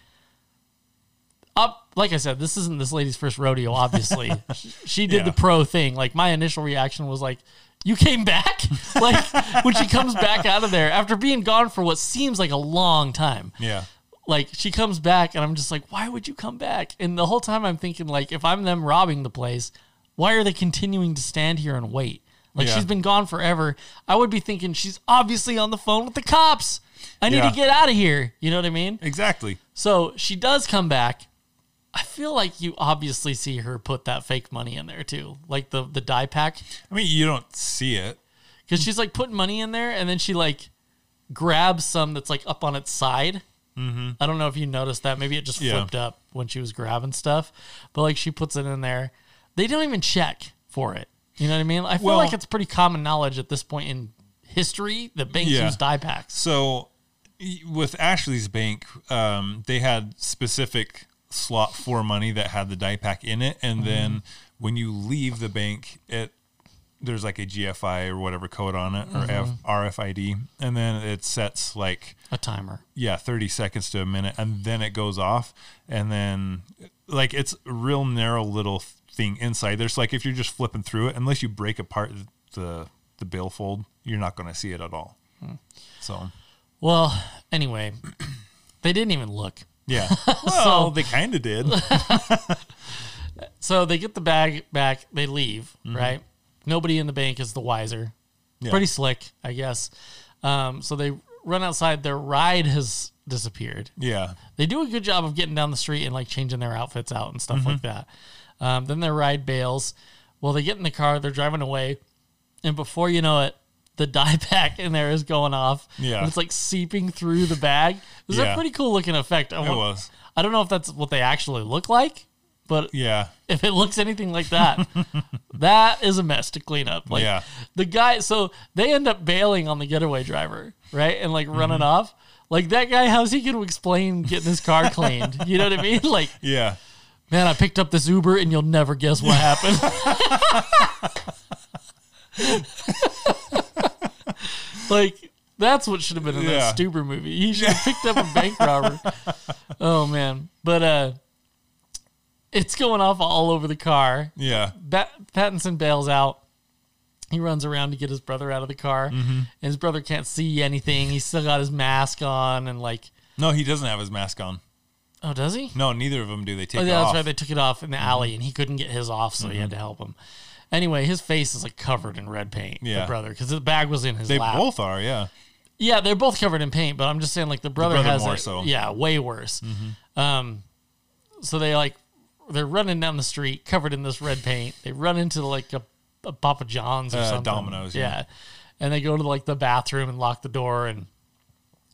up, like I said, this isn't this lady's first rodeo, obviously. She did Yeah. the pro thing. Like, my initial reaction was like, you came back? Like, when she comes back out of there after being gone for what seems like a long time. Yeah. Like, she comes back, and I'm just like, why would you come back? And the whole time I'm thinking, like, if I'm them robbing the place, why are they continuing to stand here and wait? Like, Yeah. she's been gone forever. I would be thinking, she's obviously on the phone with the cops. I need Yeah. to get out of here. You know what I mean? Exactly. So she does come back. I feel like you obviously see her put that fake money in there too, like the the die pack, I mean, you don't see it. because she's like putting money in there, and then she like grabs some that's like up on its side. Mm-hmm. I don't know if you noticed that. Maybe it just Yeah. flipped up when she was grabbing stuff, but like she puts it in there. They don't even check for it. You know what I mean? I feel Well- like it's pretty common knowledge at this point in history that banks Yeah. use die packs. So y- with Ashley's bank, um, they had specific slot for money that had the die pack in it, and mm-hmm. then when you leave the bank, it there's like a G F I or whatever code on it, or Mm-hmm. F- R F I D, and then it sets like A timer. yeah thirty seconds to a minute, and then it goes off, and then like it's a real narrow little thing inside. There's like, if you're just flipping through it, unless you break apart the the billfold, you're not going to see it at all. Hmm. So Well, anyway, they didn't even look. yeah, well, they kind of did. So they get the bag back, they leave, Mm-hmm. right? Nobody in the bank is the wiser. Yeah. Pretty slick, I guess. Um, so they run outside. Their ride has disappeared. Yeah, They do a good job of getting down the street and like changing their outfits out and stuff Mm-hmm. like that. Um, then their ride bails. Well, they get in the car, they're driving away, and before you know it, the die pack in there is going off. Yeah. And it's like seeping through the bag. It was a Yeah. pretty cool looking effect. I it want- was. I don't know if that's what they actually look like, but Yeah, if it looks anything like that, that is a mess to clean up. Like Yeah. the guy, so they end up bailing on the getaway driver, right? And like running Mm-hmm. off. Like that guy, how's he going to explain getting his car cleaned? You know what I mean? Like, yeah. man, I picked up this Uber and you'll never guess what happened. Like, that's what should have been in Yeah. that Stuber movie. He should have picked up a bank robber. Oh, man. But uh, it's going off all over the car. Yeah. Bat- Pattinson bails out. He runs around to get his brother out of the car. Mm-hmm. And his brother can't see anything. He's still got his mask on and like, No, he doesn't have his mask on. oh, does he? No, neither of them do. They take Oh, it yeah, that's off. right. They took it off in the alley, and he couldn't get his off, so he had to help him. Anyway, his face is like covered in red paint. Yeah. The brother, because the bag was in his They lap. both are, yeah. Yeah, they're both covered in paint, but I'm just saying, like the brother, brother has more it. so. Yeah, way worse. Um, so they like they're running down the street covered in this red paint. They run into like a, a Papa John's or Uh, something. Domino's, yeah. And they go to like the bathroom and lock the door, and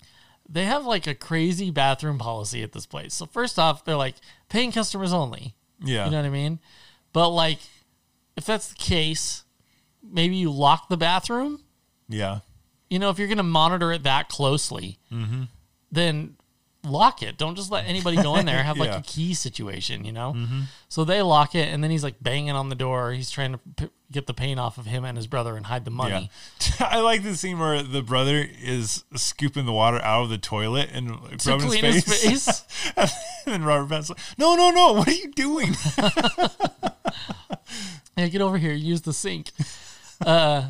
they have like a crazy bathroom policy at this place. So first off, they're like paying customers only. Yeah. You know what I mean? But like, if that's the case, maybe you lock the bathroom. Yeah. You know, if you're going to monitor it that closely, mm-hmm. then lock it. Don't just let anybody go in there. Have like Yeah. a key situation, you know? Mm-hmm. So they lock it, and then he's like banging on the door. He's trying to p- get the paint off of him and his brother and hide the money. Yeah. I like the scene where the brother is scooping the water out of the toilet and like, To rubbing clean his his face. face. And then Robert Pattinson's like, no, no, no, what are you doing? Yeah, get over here. Use the sink. Uh,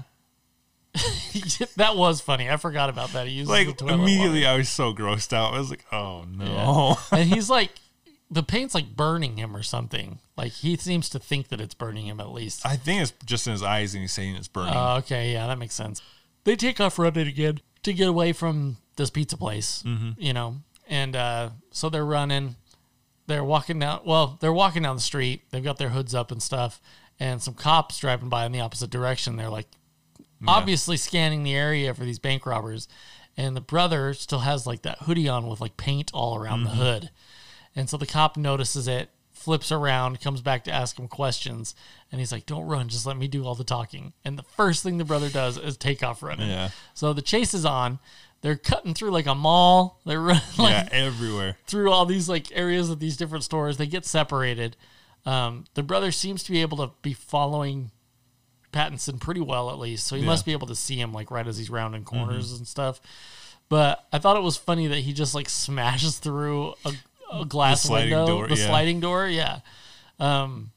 that was funny. I forgot about that. He uses the Like, toilet immediately water. I was so grossed out. I was like, oh, no. Yeah. And he's like, the paint's like burning him or something. Like, he seems to think that it's burning him at least. I think it's just in his eyes and he's saying it's burning. Oh, okay. Yeah, that makes sense. They take off running again to get away from this pizza place, Mm-hmm. you know? And uh, so they're running. They're walking down. Well, they're walking down the street. They've got their hoods up and stuff. And some cops driving by in the opposite direction. They're like, Yeah. obviously scanning the area for these bank robbers. And the brother still has like that hoodie on with like paint all around Mm-hmm. the hood. And so the cop notices it, flips around, comes back to ask him questions. And he's like, don't run, just let me do all the talking. And the first thing the brother does is take off running. Yeah. So the chase is on. They're cutting through like a mall. They're running like Yeah, everywhere. through all these like areas of these different stores. They get separated. Um, the brother seems to be able to be following Pattinson pretty well, at least. So he Yeah. must be able to see him like right as he's rounding corners and stuff. But I thought it was funny that he just like smashes through a, a glass The sliding window, door, the yeah. sliding door. Yeah. Um,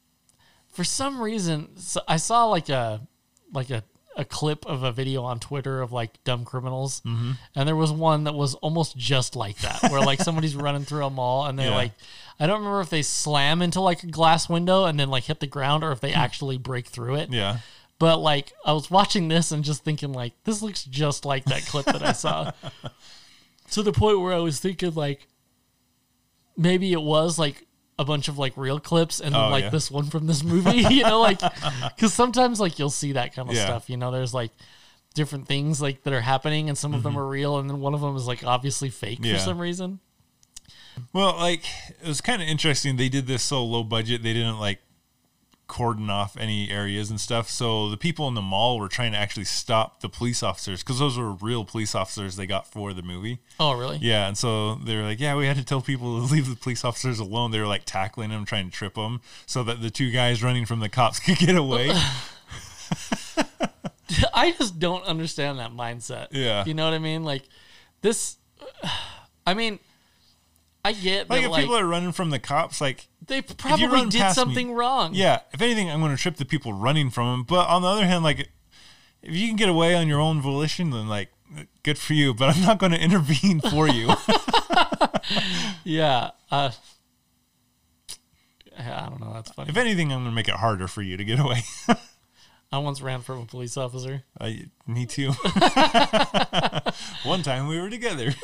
for some reason, so I saw like a like a, a clip of a video on Twitter of like dumb criminals, Mm-hmm. and there was one that was almost just like that, where like somebody's running through a mall and they Yeah. like, I don't remember if they slam into like a glass window and then like hit the ground or if they actually break through it. Yeah. But like I was watching this and just thinking like, this looks just like that clip that I saw. To the point where I was thinking like, maybe it was like a bunch of like real clips and then Oh, like yeah. this one from this movie, you know, like, because sometimes like you'll see that kind of Yeah. stuff, you know, there's like different things like that are happening and some of them are real and then one of them is like obviously fake Mm-hmm. Yeah. for some reason. Well, like, it was kind of interesting. They did this so low budget, they didn't, like, cordon off any areas and stuff. So the people in the mall were trying to actually stop the police officers because those were real police officers they got for the movie. Oh, really? Yeah, and so they were like, yeah, we had to tell people to leave the police officers alone. They were, like, tackling them, trying to trip them so that the two guys running from the cops could get away. I just don't understand that mindset. Yeah. You know what I mean? Like this, I mean, I get Like, that if like people are running from the cops, like, they probably run did past me- something wrong. yeah, if anything, I'm going to trip the people running from them. But on the other hand, like, if you can get away on your own volition, then, like, good for you. But I'm not going to intervene for you. Yeah. Uh, I don't know. That's funny. If anything, I'm going to make it harder for you to get away. I once ran from a police officer. I, me too. One time we were together.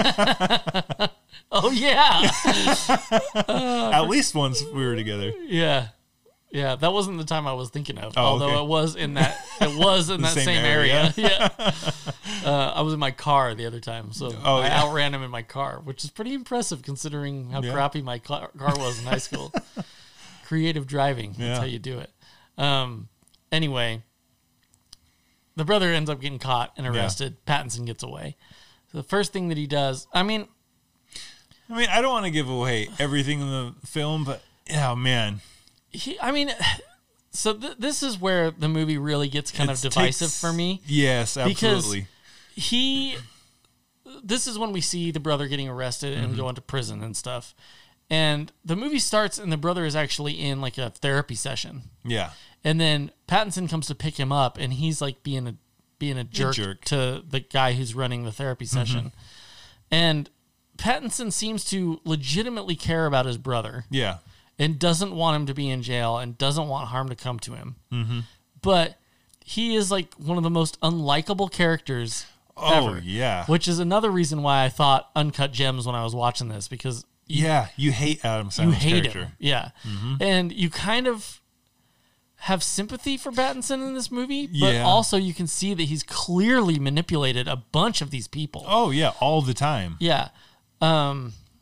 Oh yeah. At least once we were together. Yeah. Yeah. That wasn't the time I was thinking of. Oh, although okay. it was in that it was in The that same same, area. area. Yeah. Uh, I was in my car the other time, so Oh, I yeah. outran him in my car, which is pretty impressive considering how Yeah. crappy my car, car was in high school. Creative driving. That's Yeah. how you do it. Um, anyway, the brother ends up getting caught and arrested. Pattinson gets away. So the first thing that he does, I mean, I mean, I don't want to give away everything in the film, but, yeah, man. he, I mean, so th- this is where the movie really gets kind It's of divisive takes- for me. Yes, absolutely. He, this is when we see the brother getting arrested and going to prison and stuff. And the movie starts and the brother is actually in like a therapy session. Yeah. And then Pattinson comes to pick him up and he's like being a being a jerk, jerk. to the guy who's running the therapy session. And Pattinson seems to legitimately care about his brother Yeah. and doesn't want him to be in jail and doesn't want harm to come to him. Mm-hmm. But he is like one of the most unlikable characters Oh, ever. yeah. Which is another reason why I thought Uncut Gems when I was watching this, because Yeah, you hate Adam Sandler's you hate character. him. Yeah. And you kind of have sympathy for Pattinson in this movie, but Yeah. also you can see that he's clearly manipulated a bunch of these people. Oh, yeah, all the time. Yeah. Um,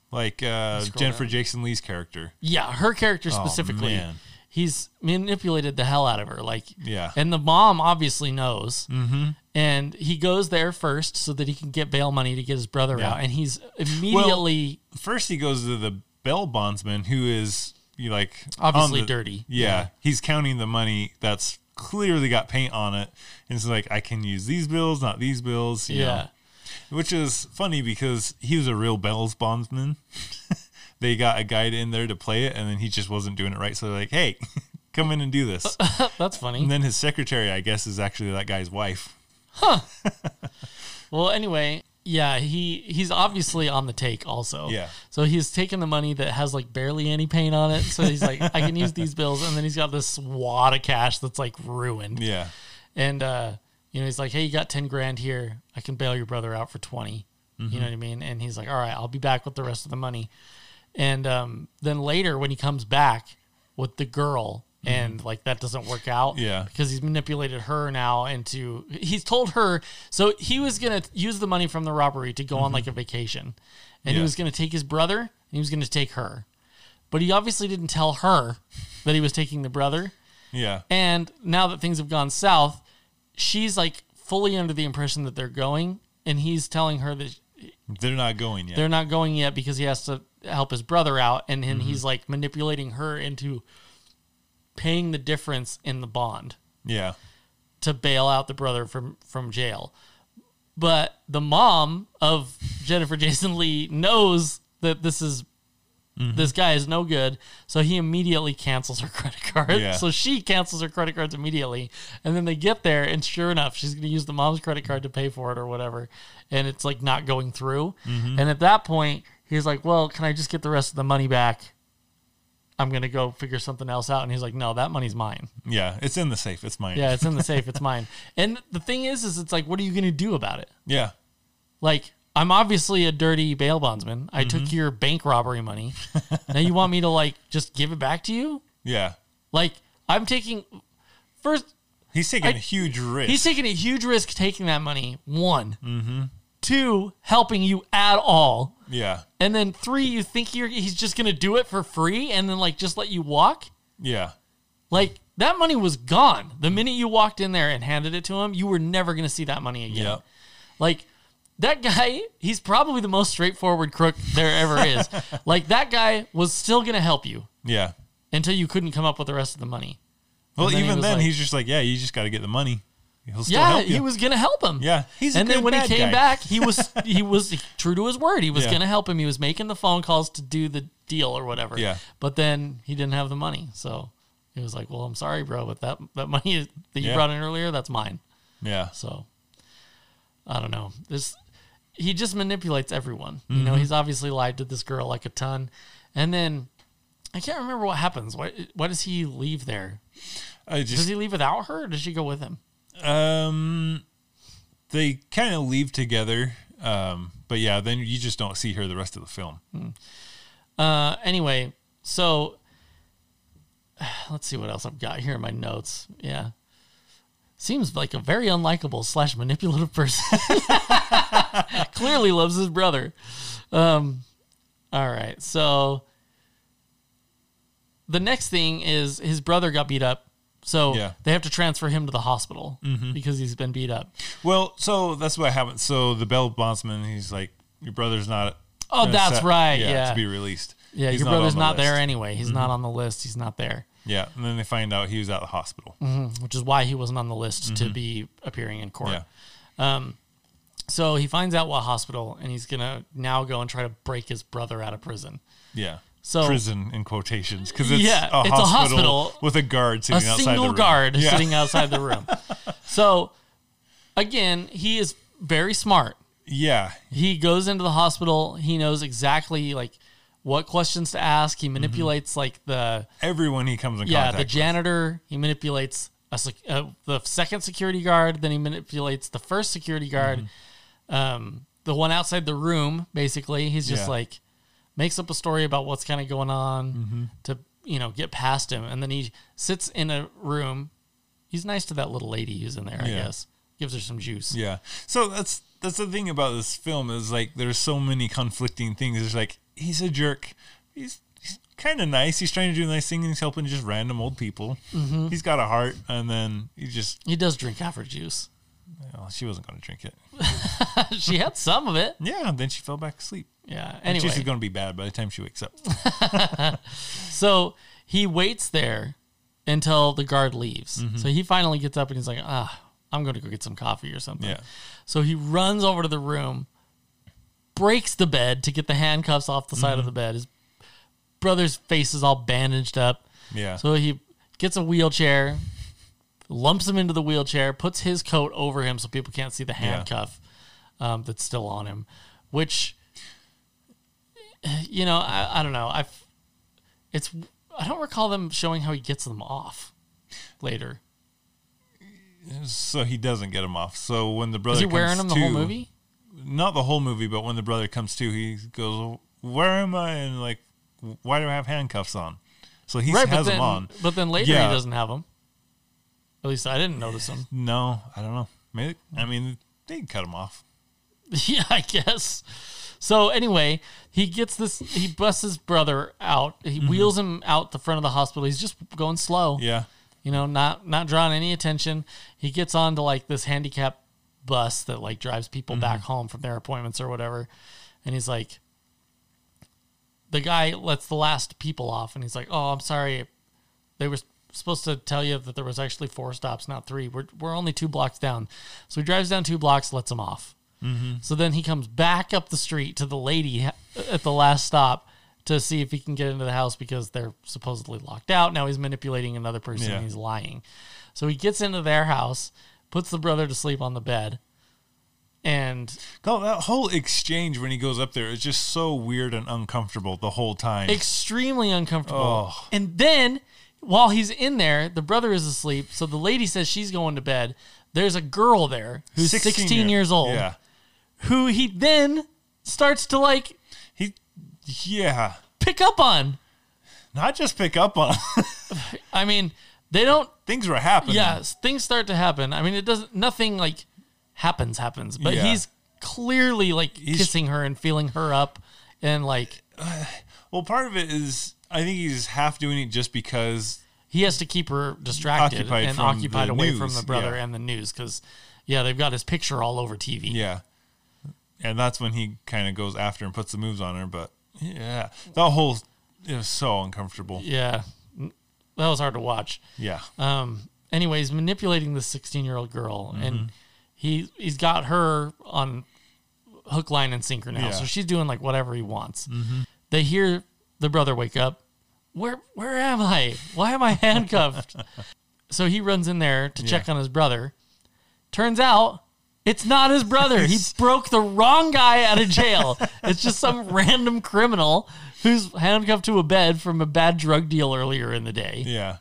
Like uh, Scroll Jennifer down. Jason Leigh's character. Yeah, her character Oh, specifically. man. He's manipulated the hell out of her. Like, Yeah. and the mom obviously knows. Mm-hmm. And he goes there first so that he can get bail money to get his brother Yeah. out. And he's immediately First, he goes to the bail bondsman, who is you like obviously on the- dirty. Yeah, he's counting the money that's clearly got paint on it, and it's like, I can use these bills, not these bills. you Yeah. know. Which is funny because he was a real bail bondsman. They got a guy in there to play it, and then he just wasn't doing it right. So they're like, hey, come in and do this. That's funny. And then his secretary, I guess, is actually that guy's wife. Well, anyway, yeah, he he's obviously on the take also. Yeah. So he's taking the money that has like barely any paint on it. So he's like, I can use these bills, and then he's got this wad of cash that's like ruined. Yeah. And uh, you know, he's like, hey, you got ten grand here. I can bail your brother out for twenty. Mm-hmm. You know what I mean? And he's like, all right, I'll be back with the rest of the money. And um, then later when he comes back with the girl, and like that doesn't work out. Mm-hmm. Yeah. Because he's manipulated her now into, he's told her, so he was going to use the money from the robbery to go on like a vacation. And he Yeah. was going to take his brother and he was going to take her. But he obviously didn't tell her that he was taking the brother. Yeah. And now that things have gone south, she's like fully under the impression that they're going. And he's telling her that They're not going yet. they're not going yet because he has to help his brother out. And then Mm-hmm. he's like manipulating her into paying the difference in the bond yeah. to bail out the brother from, from jail. But the mom of Jennifer Jason Leigh knows that this is Mm-hmm. this guy is no good, so he immediately cancels her credit card. Yeah. So she cancels her credit cards immediately, and then they get there, and sure enough, she's going to use the mom's credit card to pay for it or whatever, and it's like not going through. Mm-hmm. And at that point, he's like, "Well, can I just get the rest of the money back? I'm going to go figure something else out." And he's like, "No, that money's mine. Yeah. It's in the safe. It's mine. Yeah, it's in the safe. It's mine." And the thing is, is it's like, what are you going to do about it? Yeah. Like, I'm obviously a dirty bail bondsman. I Mm-hmm. took your bank robbery money. Now you want me to like just give it back to you? Yeah. Like, I'm taking first. He's taking I- a huge risk. He's taking a huge risk taking that money. One, Mm-hmm. two, helping you at all, Yeah. and then three, you think you're he's just gonna do it for free and then like just let you walk? Yeah. Like, that money was gone the minute you walked in there and handed it to him. You were never gonna see that money again. Yep. Like, that guy, he's probably the most straightforward crook there ever is. Like, that guy was still going to help you Yeah. until you couldn't come up with the rest of the money. Well, And then he even was then, like- he's just like, yeah, you just got to get the money. He'll still Yeah, help you. he was going to help him. Yeah, he's a and then good when he bad came guy. back, he was he was true to his word. He was Yeah. going to help him. He was making the phone calls to do the deal or whatever. Yeah. But then he didn't have the money. So he was like, well, I'm sorry, bro, but that, that money that you Yeah. brought in earlier, that's mine. Yeah. So I don't know. This he just manipulates everyone. You Mm-hmm. know, he's obviously lied to this girl like a ton. And then I can't remember what happens. Why why does he leave there? I Does just he leave without her or does she go with him? um, they kind of leave together. Um, but yeah, then you just don't see her the rest of the film. Uh anyway, so let's see what else I've got here in my notes. Yeah. Seems like a very unlikable slash manipulative person. Clearly loves his brother. Um, all right. So the next thing is his brother got beat up. So Yeah. they have to transfer him to the hospital because he's been beat up. Well, so that's what happened. So the bail bondsman, he's like, your brother's not. Oh, uh, that's set- right, yeah. to be released. Yeah, He's your brother's on the not there list. Mm-hmm. anyway. He's not on the list. He's not there, Yeah, and then they find out he was at the hospital. which is why he wasn't on the list to be appearing in court. Yeah. So he finds out what hospital, and he's gonna now go and try to break his brother out of prison. Yeah. So- prison in quotations because it's, Yeah, a, it's a hospital hospital. with a guard A sitting outside the single room. guard Yeah. sitting outside the room. So again, he is very smart. Yeah, He goes into the hospital. He knows exactly like what questions to ask. He manipulates like the everyone he comes in yeah contact the with. janitor. He manipulates a, sec- uh, the second security guard. Then he manipulates the first security guard. Um, the one outside the room. Basically, he's just Yeah. like makes up a story about what's kind of going on Mm-hmm. to you know get past him. And then he sits in a room. He's nice to that little lady who's in there. I Yeah. guess gives her some juice. Yeah. So that's that's the thing about this film is like there's so many conflicting things. There's like he's a jerk. He's, he's kind of nice. He's trying to do a nice thing, and he's helping just random old people. Mm-hmm. He's got a heart, and then he just... He does drink half her juice. Well, she wasn't going to drink it. She had some of it. Yeah, then she fell back asleep. Yeah, anyway. She's going to be bad by the time she wakes up. So he waits there until the guard leaves. Mm-hmm. So he finally gets up and he's like, ah, I'm going to go get some coffee or something. Yeah. So he runs over to the room, breaks the bed to get the handcuffs off the side Mm-hmm. of the bed. His brother's face is all bandaged up. Yeah. So he gets a wheelchair, lumps him into the wheelchair, puts his coat over him so people can't see the handcuff yeah. um, that's still on him, which, you know, I, I don't know. I it's I don't recall them showing how he gets them off later. So he doesn't get him off. So when the brother is he comes wearing them the to, whole movie? Not the whole movie, but when the brother comes to, he goes, "Where am I?" And like, "Why do I have handcuffs on?" So he right, has but then, them on. But then later yeah. he doesn't have them. At least I didn't notice them. No, I don't know. Maybe I mean they can cut him off. Yeah, I guess. So anyway, he gets this. He busts his brother out. He mm-hmm. wheels him out the front of the hospital. He's just going slow. Yeah. You know, not not drawing any attention. He gets onto like this handicap bus that like drives people mm-hmm. back home from their appointments or whatever. And he's like, the guy lets the last people off, and he's like, "Oh, I'm sorry. They were supposed to tell you that there was actually four stops, not three. We're we're only two blocks down." So he drives down two blocks, lets them off. Mm-hmm. So then he comes back up the street to the lady at the last stop to see if he can get into the house because they're supposedly locked out. Now he's manipulating another person. Yeah. And he's lying. So he gets into their house, puts the brother to sleep on the bed. And God, that whole exchange when he goes up there is just so weird and uncomfortable the whole time. Extremely uncomfortable. Oh. And then while he's in there, the brother is asleep. So the lady says she's going to bed. There's a girl there who's sixteen, sixteen years old. Yeah. Who he then starts to like... He, yeah. Pick up on. Not just pick up on. I mean, they don't... Things were happening. Yeah, things start to happen. I mean, it doesn't... Nothing like happens, happens. But yeah. he's clearly like he's, kissing her and feeling her up. And like... Uh, well, part of it is... I think he's half doing it just because... He has to keep her distracted occupied and occupied away news. from the brother yeah. and the news. Because, yeah, they've got his picture all over T V. Yeah. And that's when he kind of goes after and puts the moves on her. But, yeah, that whole... It was so uncomfortable. Yeah. That was hard to watch. Yeah. Um. Anyways, manipulating this sixteen-year-old girl. Mm-hmm. And he, he's got her on hook, line, and sinker now. Yeah. So she's doing, like, whatever he wants. Mm-hmm. They hear the brother wake up. Where where am I? Why am I handcuffed? So he runs in there to yeah. check on his brother. Turns out it's not his brother. He broke the wrong guy out of jail. It's just some random criminal who's handcuffed to a bed from a bad drug deal earlier in the day. Yeah.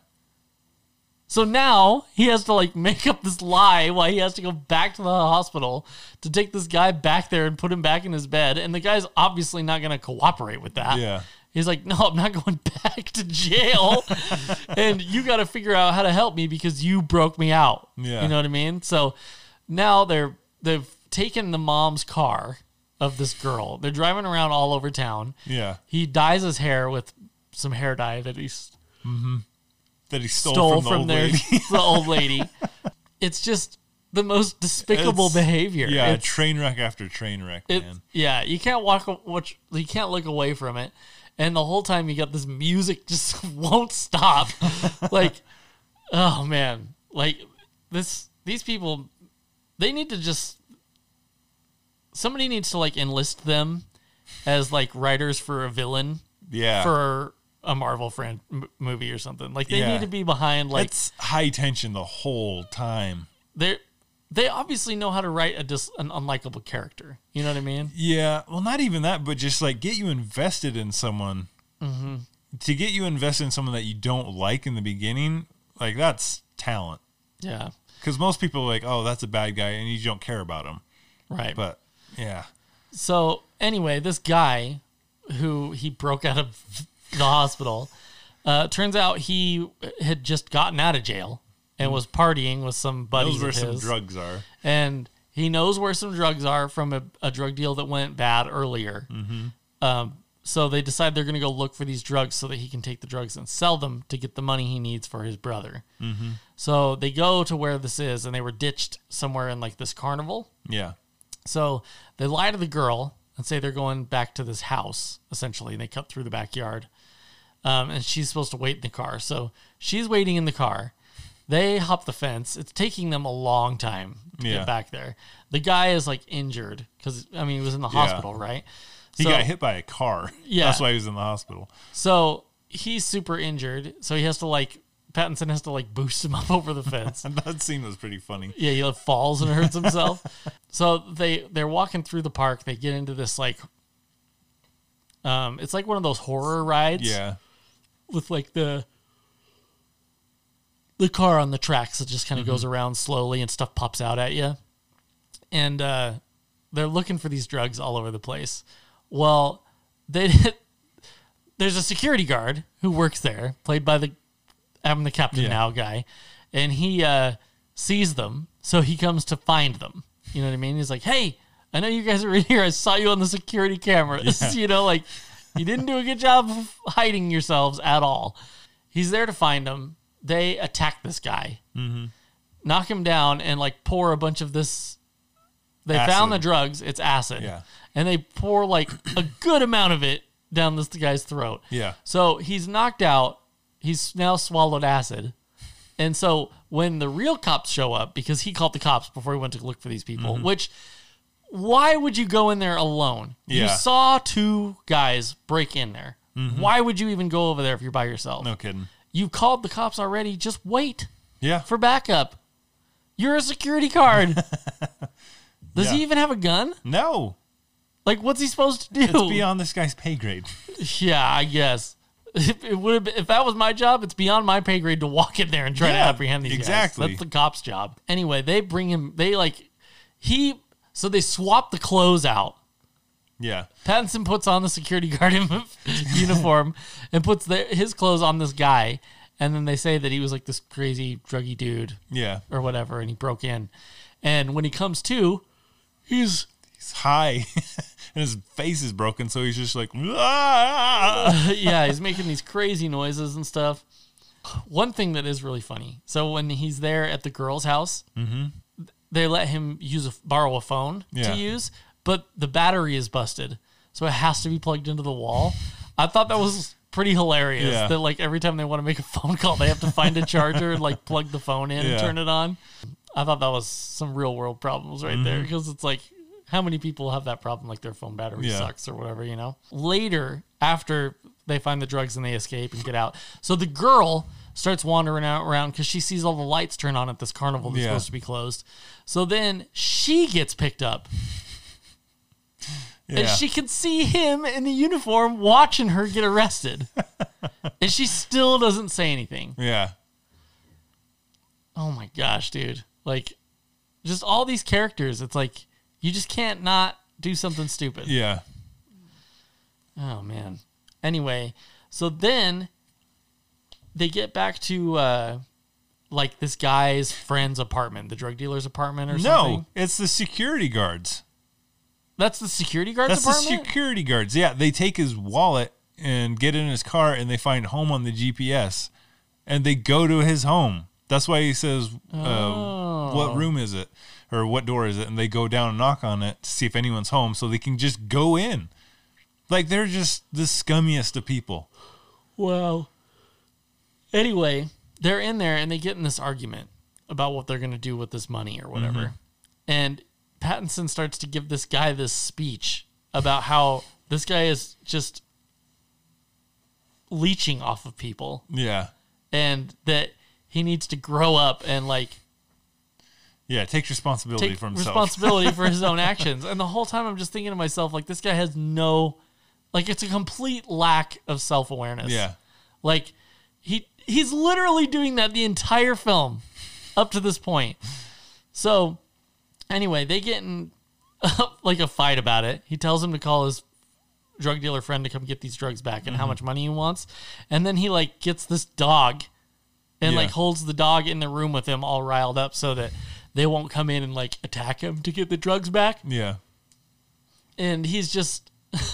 So now he has to like make up this lie why he has to go back to the hospital to take this guy back there and put him back in his bed. And the guy's obviously not going to cooperate with that. Yeah. He's like, no, I'm not going back to jail. And you got to figure out how to help me because you broke me out. Yeah. You know what I mean? So now they're, they've taken the mom's car of this girl. They're driving around all over town. Yeah. He dyes his hair with some hair dye that he's mm-hmm. that he stole, stole from, the, from old their, lady. the old lady. It's just the most despicable it's, behavior. Yeah, it's, train wreck after train wreck, it, man. Yeah, you can't walk. Watch, you can't look away from it. And the whole time you got this music just won't stop. Like, oh man, like this. These people, they need to just. Somebody needs to like enlist them as like writers for a villain. Yeah. For a Marvel friend m- movie or something. Like they yeah. need to be behind like it's high tension the whole time. They they obviously know how to write a dis, an unlikable character. You know what I mean? Yeah. Well, not even that, but just like get you invested in someone. Mm-hmm. To get you invested in someone that you don't like in the beginning, like that's talent. Yeah. Because most people are like, oh, that's a bad guy, and you don't care about him. Right. But yeah. So anyway, this guy who he broke out of the hospital, uh, turns out he had just gotten out of jail and was partying with some buddies knows where of his. some drugs are. And he knows where some drugs are from a, a drug deal that went bad earlier. Mm-hmm. Um, So they decide they're going to go look for these drugs so that he can take the drugs and sell them to get the money he needs for his brother. Mm-hmm. So they go to where this is, and they were ditched somewhere in like this carnival. Yeah. So they lie to the girl and say they're going back to this house, essentially, and they cut through the backyard. Um, and she's supposed to wait in the car. So she's waiting in the car. They hop the fence. It's taking them a long time to Yeah. get back there. The guy is like injured because, I mean, he was in the Yeah. hospital, right? He So- got hit by a car. Yeah. That's why he was in the hospital. So he's super injured. So he has to like, Pattinson has to like boost him up over the fence. And that scene was pretty funny. Yeah, he like, falls and hurts himself. So they, they're walking through the park. They get into this like, um, it's like one of those horror rides. Yeah. With like the, the car on the tracks that just kind of Mm-hmm. goes around slowly and stuff pops out at you. And uh, they're looking for these drugs all over the place. Well, they there's a security guard who works there, played by the I'm the captain Yeah. now guy, and he uh, sees them, so he comes to find them. You know what I mean? He's like, "Hey, I know you guys are in here. I saw you on the security cameras. Yeah. You know, like you didn't do a good job of hiding yourselves at all." He's there to find them. They attack this guy, Mm-hmm. knock him down, and like pour a bunch of this. They Acid. found the drugs. It's acid. Yeah. And they pour like a good amount of it down this guy's throat. Yeah. So he's knocked out. He's now swallowed acid. And so when the real cops show up, because he called the cops before he went to look for these people, Mm-hmm. which why would you go in there alone? You Yeah. saw two guys break in there. Mm-hmm. Why would you even go over there if you're by yourself? No kidding. You called the cops already. Just wait Yeah. for backup. You're a security guard. Does he Yeah. even have a gun? No. Like, what's he supposed to do? It's beyond this guy's pay grade. Yeah, I guess. If it would have been, if that was my job, it's beyond my pay grade to walk in there and try to Yeah, apprehend these exactly. guys. That's the cop's job. Anyway, they bring him. They like he. So they swap the clothes out. Yeah. Pattinson puts on the security guard uniform and puts the, his clothes on this guy, and then they say that he was like this crazy druggy dude Yeah. or whatever, and he broke in. And when he comes to, he's He's high and his face is broken, so he's just like, "Ah!" yeah, he's making these crazy noises and stuff. One thing that is really funny. So when he's there at the girl's house, Mm-hmm. they let him use a, borrow a phone Yeah. to use, but the battery is busted, so it has to be plugged into the wall. I thought that was pretty hilarious. Yeah. That like every time they want to make a phone call, they have to find a charger and like plug the phone in and Yeah. turn it on. I thought that was some real world problems right there, Mm-hmm. because it's like, how many people have that problem? Like their phone battery Yeah. sucks or whatever, you know? Later, after they find the drugs and they escape and get out. So the girl starts wandering out around because she sees all the lights turn on at this carnival that's Yeah. supposed to be closed. So then she gets picked up. Yeah. And she can see him in the uniform watching her get arrested. And she still doesn't say anything. yeah. Oh my gosh, dude. Like, just all these characters, it's like, you just can't not do something stupid. Yeah. Oh, man. Anyway, so then they get back to, uh, like, this guy's friend's apartment, the drug dealer's apartment or something. No, it's the security guards. That's the security guard's That's the apartment? security guards. Yeah, they take his wallet and get in his car, and they find home on the G P S, and they go to his home. That's why he says, uh, Oh. "What room is it, or what door is it?" And they go down and knock on it to see if anyone's home, so they can just go in. Like they're just the scummiest of people. Wow. Anyway, they're in there and they get in this argument about what they're going to do with this money or whatever. Mm-hmm. And Pattinson starts to give this guy this speech about how this guy is just leeching off of people Yeah, and that he needs to grow up and like yeah. Take responsibility take for himself. responsibility for his own actions. And the whole time I'm just thinking to myself, like, this guy has no, like, it's a complete lack of self-awareness. Yeah, Like he he's literally doing that the entire film up to this point. So anyway, they get in like a fight about it. He tells him to call his drug dealer friend to come get these drugs back and Mm-hmm. how much money he wants. And then he like gets this dog and Yeah. like holds the dog in the room with him all riled up so that they won't come in and like attack him to get the drugs back. yeah. And he's just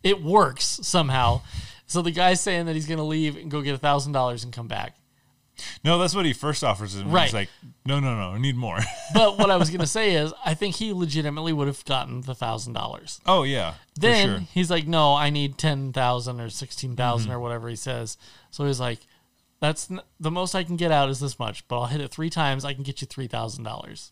it works somehow. So the guy's saying that he's going to leave and go get a thousand dollars and come back. No, that's what he first offers him. Right. He's like, no, no, no, I need more. But what I was going to say is, I think he legitimately would have gotten the thousand dollars. Oh yeah. Then for sure. he's like, no, I need ten thousand or sixteen thousand Mm-hmm. or whatever he says. So he's like, that's n- the most I can get out is this much, but I'll hit it three times. I can get you three thousand dollars.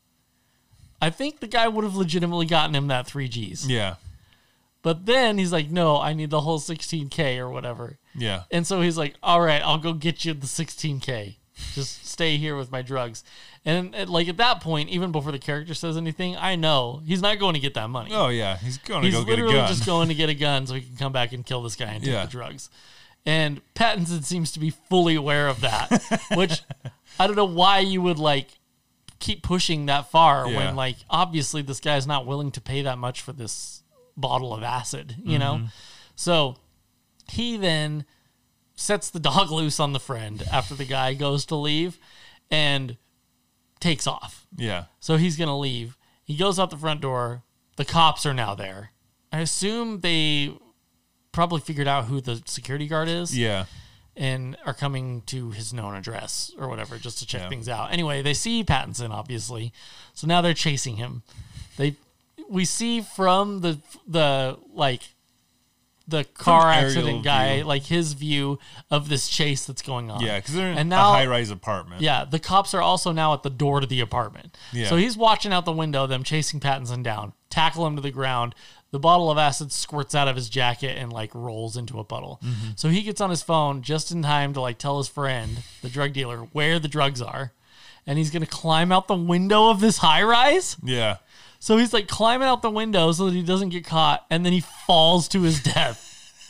I think the guy would have legitimately gotten him that three G's. Yeah. But then he's like, no, I need the whole sixteen K or whatever. Yeah. And so he's like, all right, I'll go get you the sixteen K. Just stay here with my drugs. And uh, like at that point, even before the character says anything, I know he's not going to get that money. Oh yeah. He's going to He's go get a literally gun. just going to get a gun so he can come back and kill this guy and take Yeah. the drugs. And Pattinson seems to be fully aware of that, which I don't know why you would like keep pushing that far Yeah. when like obviously this guy's not willing to pay that much for this bottle of acid, you know? Mm-hmm. So he then sets the dog loose on the friend after the guy goes to leave and takes off. Yeah. So he's going to leave. He goes out the front door. The cops are now there. I assume they probably figured out who the security guard is Yeah. and are coming to his known address or whatever just to check Yeah. things out. Anyway, they see Pattinson, obviously. So now they're chasing him. They we see from the the like the car aerial accident guy, view. like his view of this chase that's going on. Yeah, because they're in And a now- high-rise apartment. Yeah, the cops are also now at the door to the apartment. Yeah. So he's watching out the window, them chasing Pattinson down, tackle him to the ground. The bottle of acid squirts out of his jacket and like rolls into a puddle. Mm-hmm. So he gets on his phone just in time to like tell his friend, the drug dealer, where the drugs are. And he's going to climb out the window of this high rise. Yeah. So he's like climbing out the window so that he doesn't get caught. And then he falls to his death.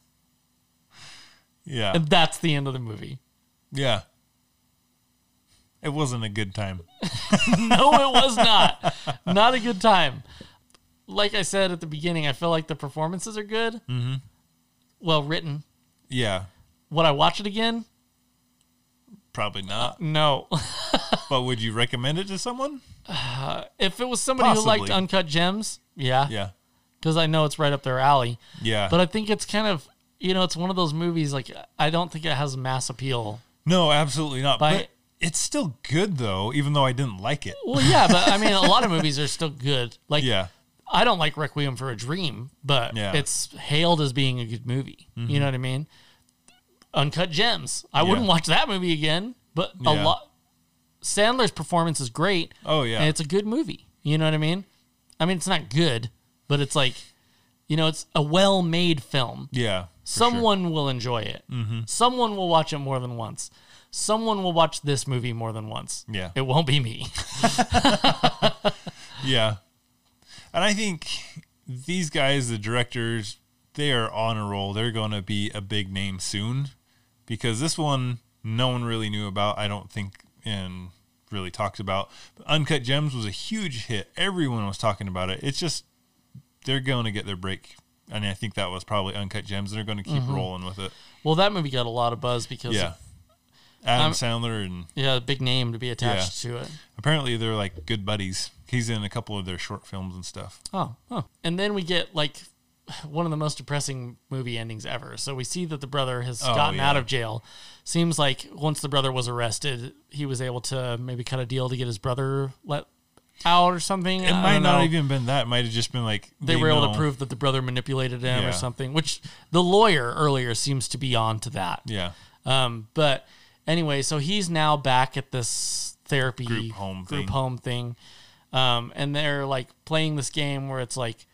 Yeah. And that's the end of the movie. Yeah. It wasn't a good time. No, it was not. Not a good time. Like I said at the beginning, I feel like the performances are good. Mm-hmm. Well written. Yeah. Would I watch it again? Probably not. No. But would you recommend it to someone? If it was somebody who liked Possibly. Uncut Gems, yeah. Yeah. Because I know it's right up their alley. Yeah. But I think it's kind of, you know, it's one of those movies, like, I don't think it has mass appeal. No, absolutely not. By- but it's still good, though, even though I didn't like it. Well, yeah, but I mean, a lot of movies are still good. Like, Yeah. I don't like Requiem for a Dream, but Yeah. Mm-hmm. it's hailed as being a good movie. You know what I mean? Uncut Gems. I Yeah. wouldn't watch that movie again, but a Yeah. lot. Sandler's performance is great. Oh, yeah. And it's a good movie. You know what I mean? I mean, it's not good, but it's like, you know, it's a well-made film. Yeah. for Someone will enjoy it. Mm-hmm. Someone will watch it more than once. Someone will watch this movie more than once. Yeah. It won't be me. Sure. Yeah. And I think these guys, the directors, they are on a roll. They're going to be a big name soon because this one no one really knew about, I don't think, and really talks about. But Uncut Gems was a huge hit. Everyone was talking about it. It's just they're going to get their break. And I think that was probably Uncut Gems. They're going to keep Mm-hmm. rolling with it. Well, that movie got a lot of buzz because Yeah. of, Adam Um, Sandler, and yeah, a big name to be attached to it. apparently they're like good buddies. He's in a couple of their short films and stuff. Oh, oh. And then we get like one of the most depressing movie endings ever. So we see that the brother has Oh, gotten yeah. out of jail. Seems like once the brother was arrested, he was able to maybe cut a deal to get his brother let out or something. It I might don't not know. even been that. It might have just been like They, were able know. to prove that the brother manipulated him Yeah. or something, which the lawyer earlier seems to be on to that. Yeah. Um, but anyway, so he's now back at this therapy Group home group thing. home thing. Um, and they're like playing this game where it's like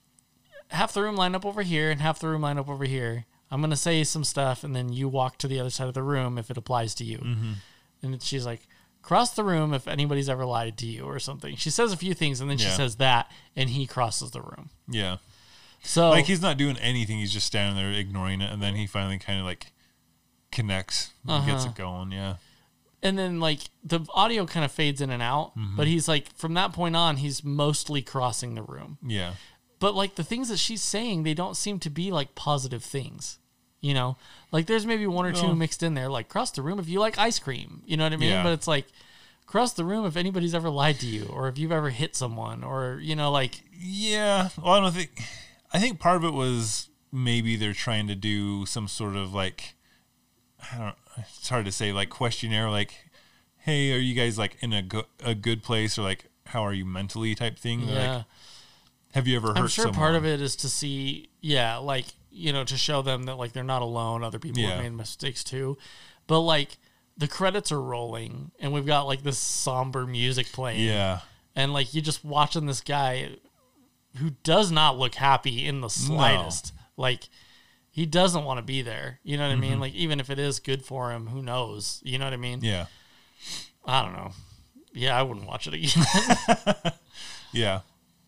half the room line up over here and half the room line up over here. I'm going to say some stuff and then you walk to the other side of the room if it applies to you. Mm-hmm. And it, she's like, cross the room if anybody's ever lied to you or something. She says a few things and then she Yeah. says that and he crosses the room. Yeah. So Like he's not doing anything. He's just standing there ignoring it. And then he finally kind of like connects, and gets Uh-huh. it going. Yeah. and then like the audio kind of fades in and out, Mm-hmm. but he's like from that point on he's mostly crossing the room. Yeah. But like the things that she's saying, they don't seem to be like positive things. You know, like there's maybe one or two No. mixed in there, like cross the room if you like ice cream. You know what I mean? Yeah. But it's like cross the room if anybody's ever lied to you, or if you've ever hit someone, or you know, like Yeah. Well, I don't think. I think part of it was maybe they're trying to do some sort of like, I don't, it's hard to say, like questionnaire, like, hey, are you guys like in a go- a good place, or like, how are you mentally type thing? Yeah. Like, have you ever hurt I'm sure someone? part of it is to see, yeah, like, you know, to show them that like they're not alone. Other people Yeah. have made mistakes too. But like the credits are rolling and we've got like this somber music playing. Yeah. And like you just watching this guy who does not look happy in the slightest. No. Like he doesn't want to be there. You know what mm-hmm. I mean? Like even if it is good for him, who knows? You know what I mean? Yeah. I don't know. Yeah, I wouldn't watch it again. Yeah.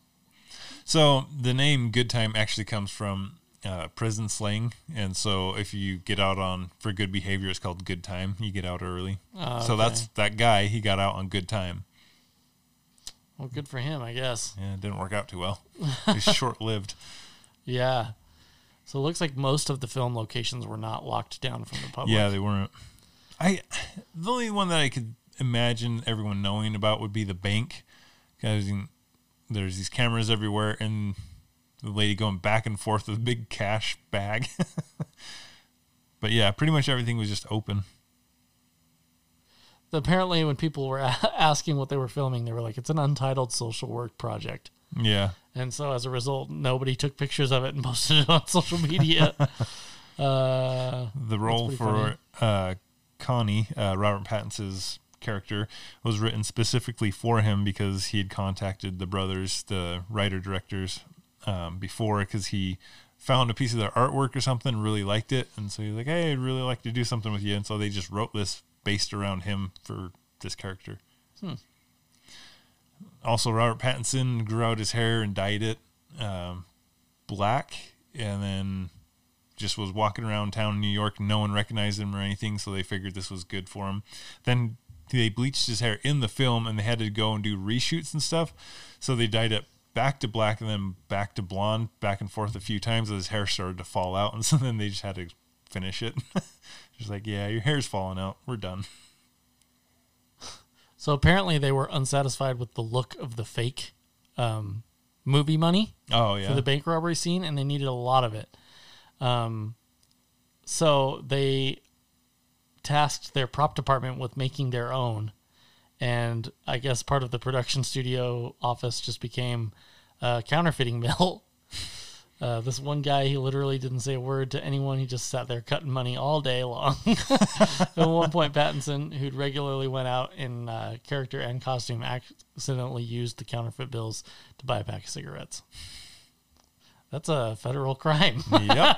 So the name Good Time actually comes from uh, prison slang. And so if you get out on for good behavior, it's called good time. You get out early. Oh, okay. So that's that guy. He got out on good time. Well, good for him, I guess. Yeah, it didn't work out too well. It was short-lived. Yeah. So it looks like most of the film locations were not locked down from the public. Yeah, they weren't. I the only one that I could imagine everyone knowing about would be the bank. Because there's these cameras everywhere, and the lady going back and forth with a big cash bag. But yeah, pretty much everything was just open. Apparently, when people were asking what they were filming, they were like, it's an untitled social work project. Yeah. And so as a result, nobody took pictures of it and posted it on social media. uh, the role for uh, Connie, uh, Robert Pattinson's character, was written specifically for him because he had contacted the brothers, the writer-directors, um, before, because he found a piece of their artwork or something, really liked it. And so he was like, hey, I'd really like to do something with you. And so they just wrote this based around him for this character. Hmm. Also, Robert Pattinson grew out his hair and dyed it um, black, and then just was walking around town in New York. No one recognized him or anything, so they figured this was good for him. Then they bleached his hair in the film, and they had to go and do reshoots and stuff, so they dyed it back to black and then back to blonde, back and forth a few times, and his hair started to fall out, and so then they just had to finish it. Just like, yeah, your hair's falling out. We're done. So apparently they were unsatisfied with the look of the fake um, movie money oh, yeah. for the bank robbery scene, and they needed a lot of it. Um, so they tasked their prop department with making their own, and I guess part of the production studio office just became a counterfeiting mill. Uh, this one guy, he literally didn't say a word to anyone. He just sat there cutting money all day long. At one point, Pattinson, who'd regularly went out in uh, character and costume, accidentally used the counterfeit bills to buy a pack of cigarettes. That's a federal crime. Yep.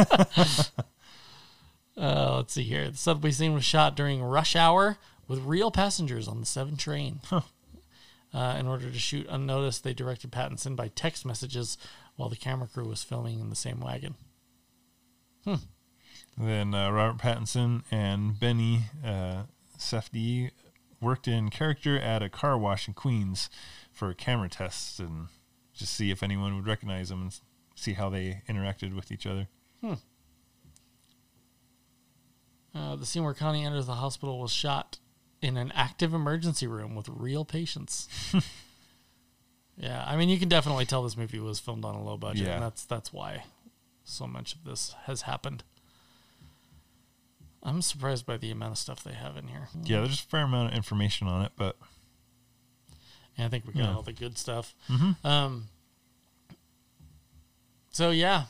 uh, let's see here. The subway scene was shot during rush hour with real passengers on the seven train. Huh. Uh, in order to shoot unnoticed, they directed Pattinson by text messages while the camera crew was filming in the same wagon. Hmm. Then uh, Robert Pattinson and Benny uh, Safdie worked in character at a car wash in Queens for camera tests and just see if anyone would recognize them and see how they interacted with each other. Hmm. Uh, the scene where Connie enters the hospital was shot in an active emergency room with real patients. Yeah, I mean, you can definitely tell this movie was filmed on a low budget, yeah. and that's that's why so much of this has happened. I'm surprised by the amount of stuff they have in here. Yeah, there's a fair amount of information on it, but and I think we got yeah. all the good stuff. Mm-hmm. Um. So yeah,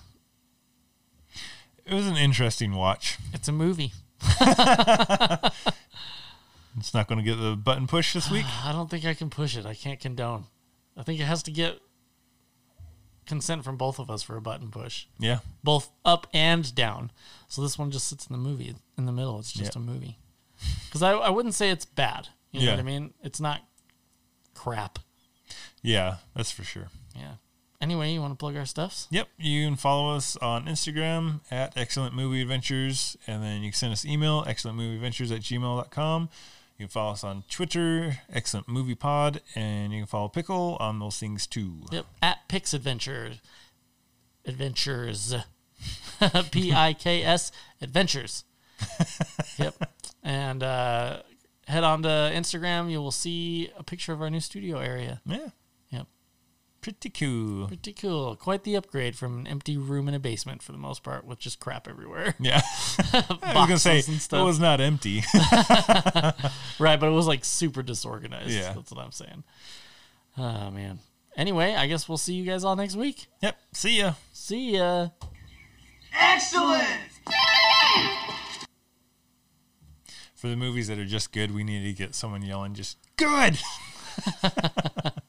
it was an interesting watch. It's a movie. It's not going to get the button push this week? I don't think I can push it. I can't condone. I think it has to get consent from both of us for a button push. Yeah. Both up and down. So this one just sits in the movie, in the middle. It's just yeah. a movie. Because I, I wouldn't say it's bad. You know yeah. what I mean? It's not crap. Yeah, that's for sure. Yeah. Anyway, you want to plug our stuffs? Yep. You can follow us on Instagram at Excellent Movie Adventures, and then you can send us email, excellentmovieadventures at gmail dot com. You can follow us on Twitter, Excellent Movie Pod, and you can follow Pickle on those things too. Yep, at Pix Adventures. Adventures. P I K S Adventures. Yep. And uh, head on to Instagram. You will see a picture of our new studio area. Yeah. Yep. Pretty cool. Pretty cool. Quite the upgrade from an empty room in a basement for the most part with just crap everywhere. Yeah. I was going to say, it was not empty. Right, but it was like super disorganized. Yeah. That's what I'm saying. Oh, man. Anyway, I guess we'll see you guys all next week. Yep. See ya. See ya. Excellent! For the movies that are just good, we need to get someone yelling just good.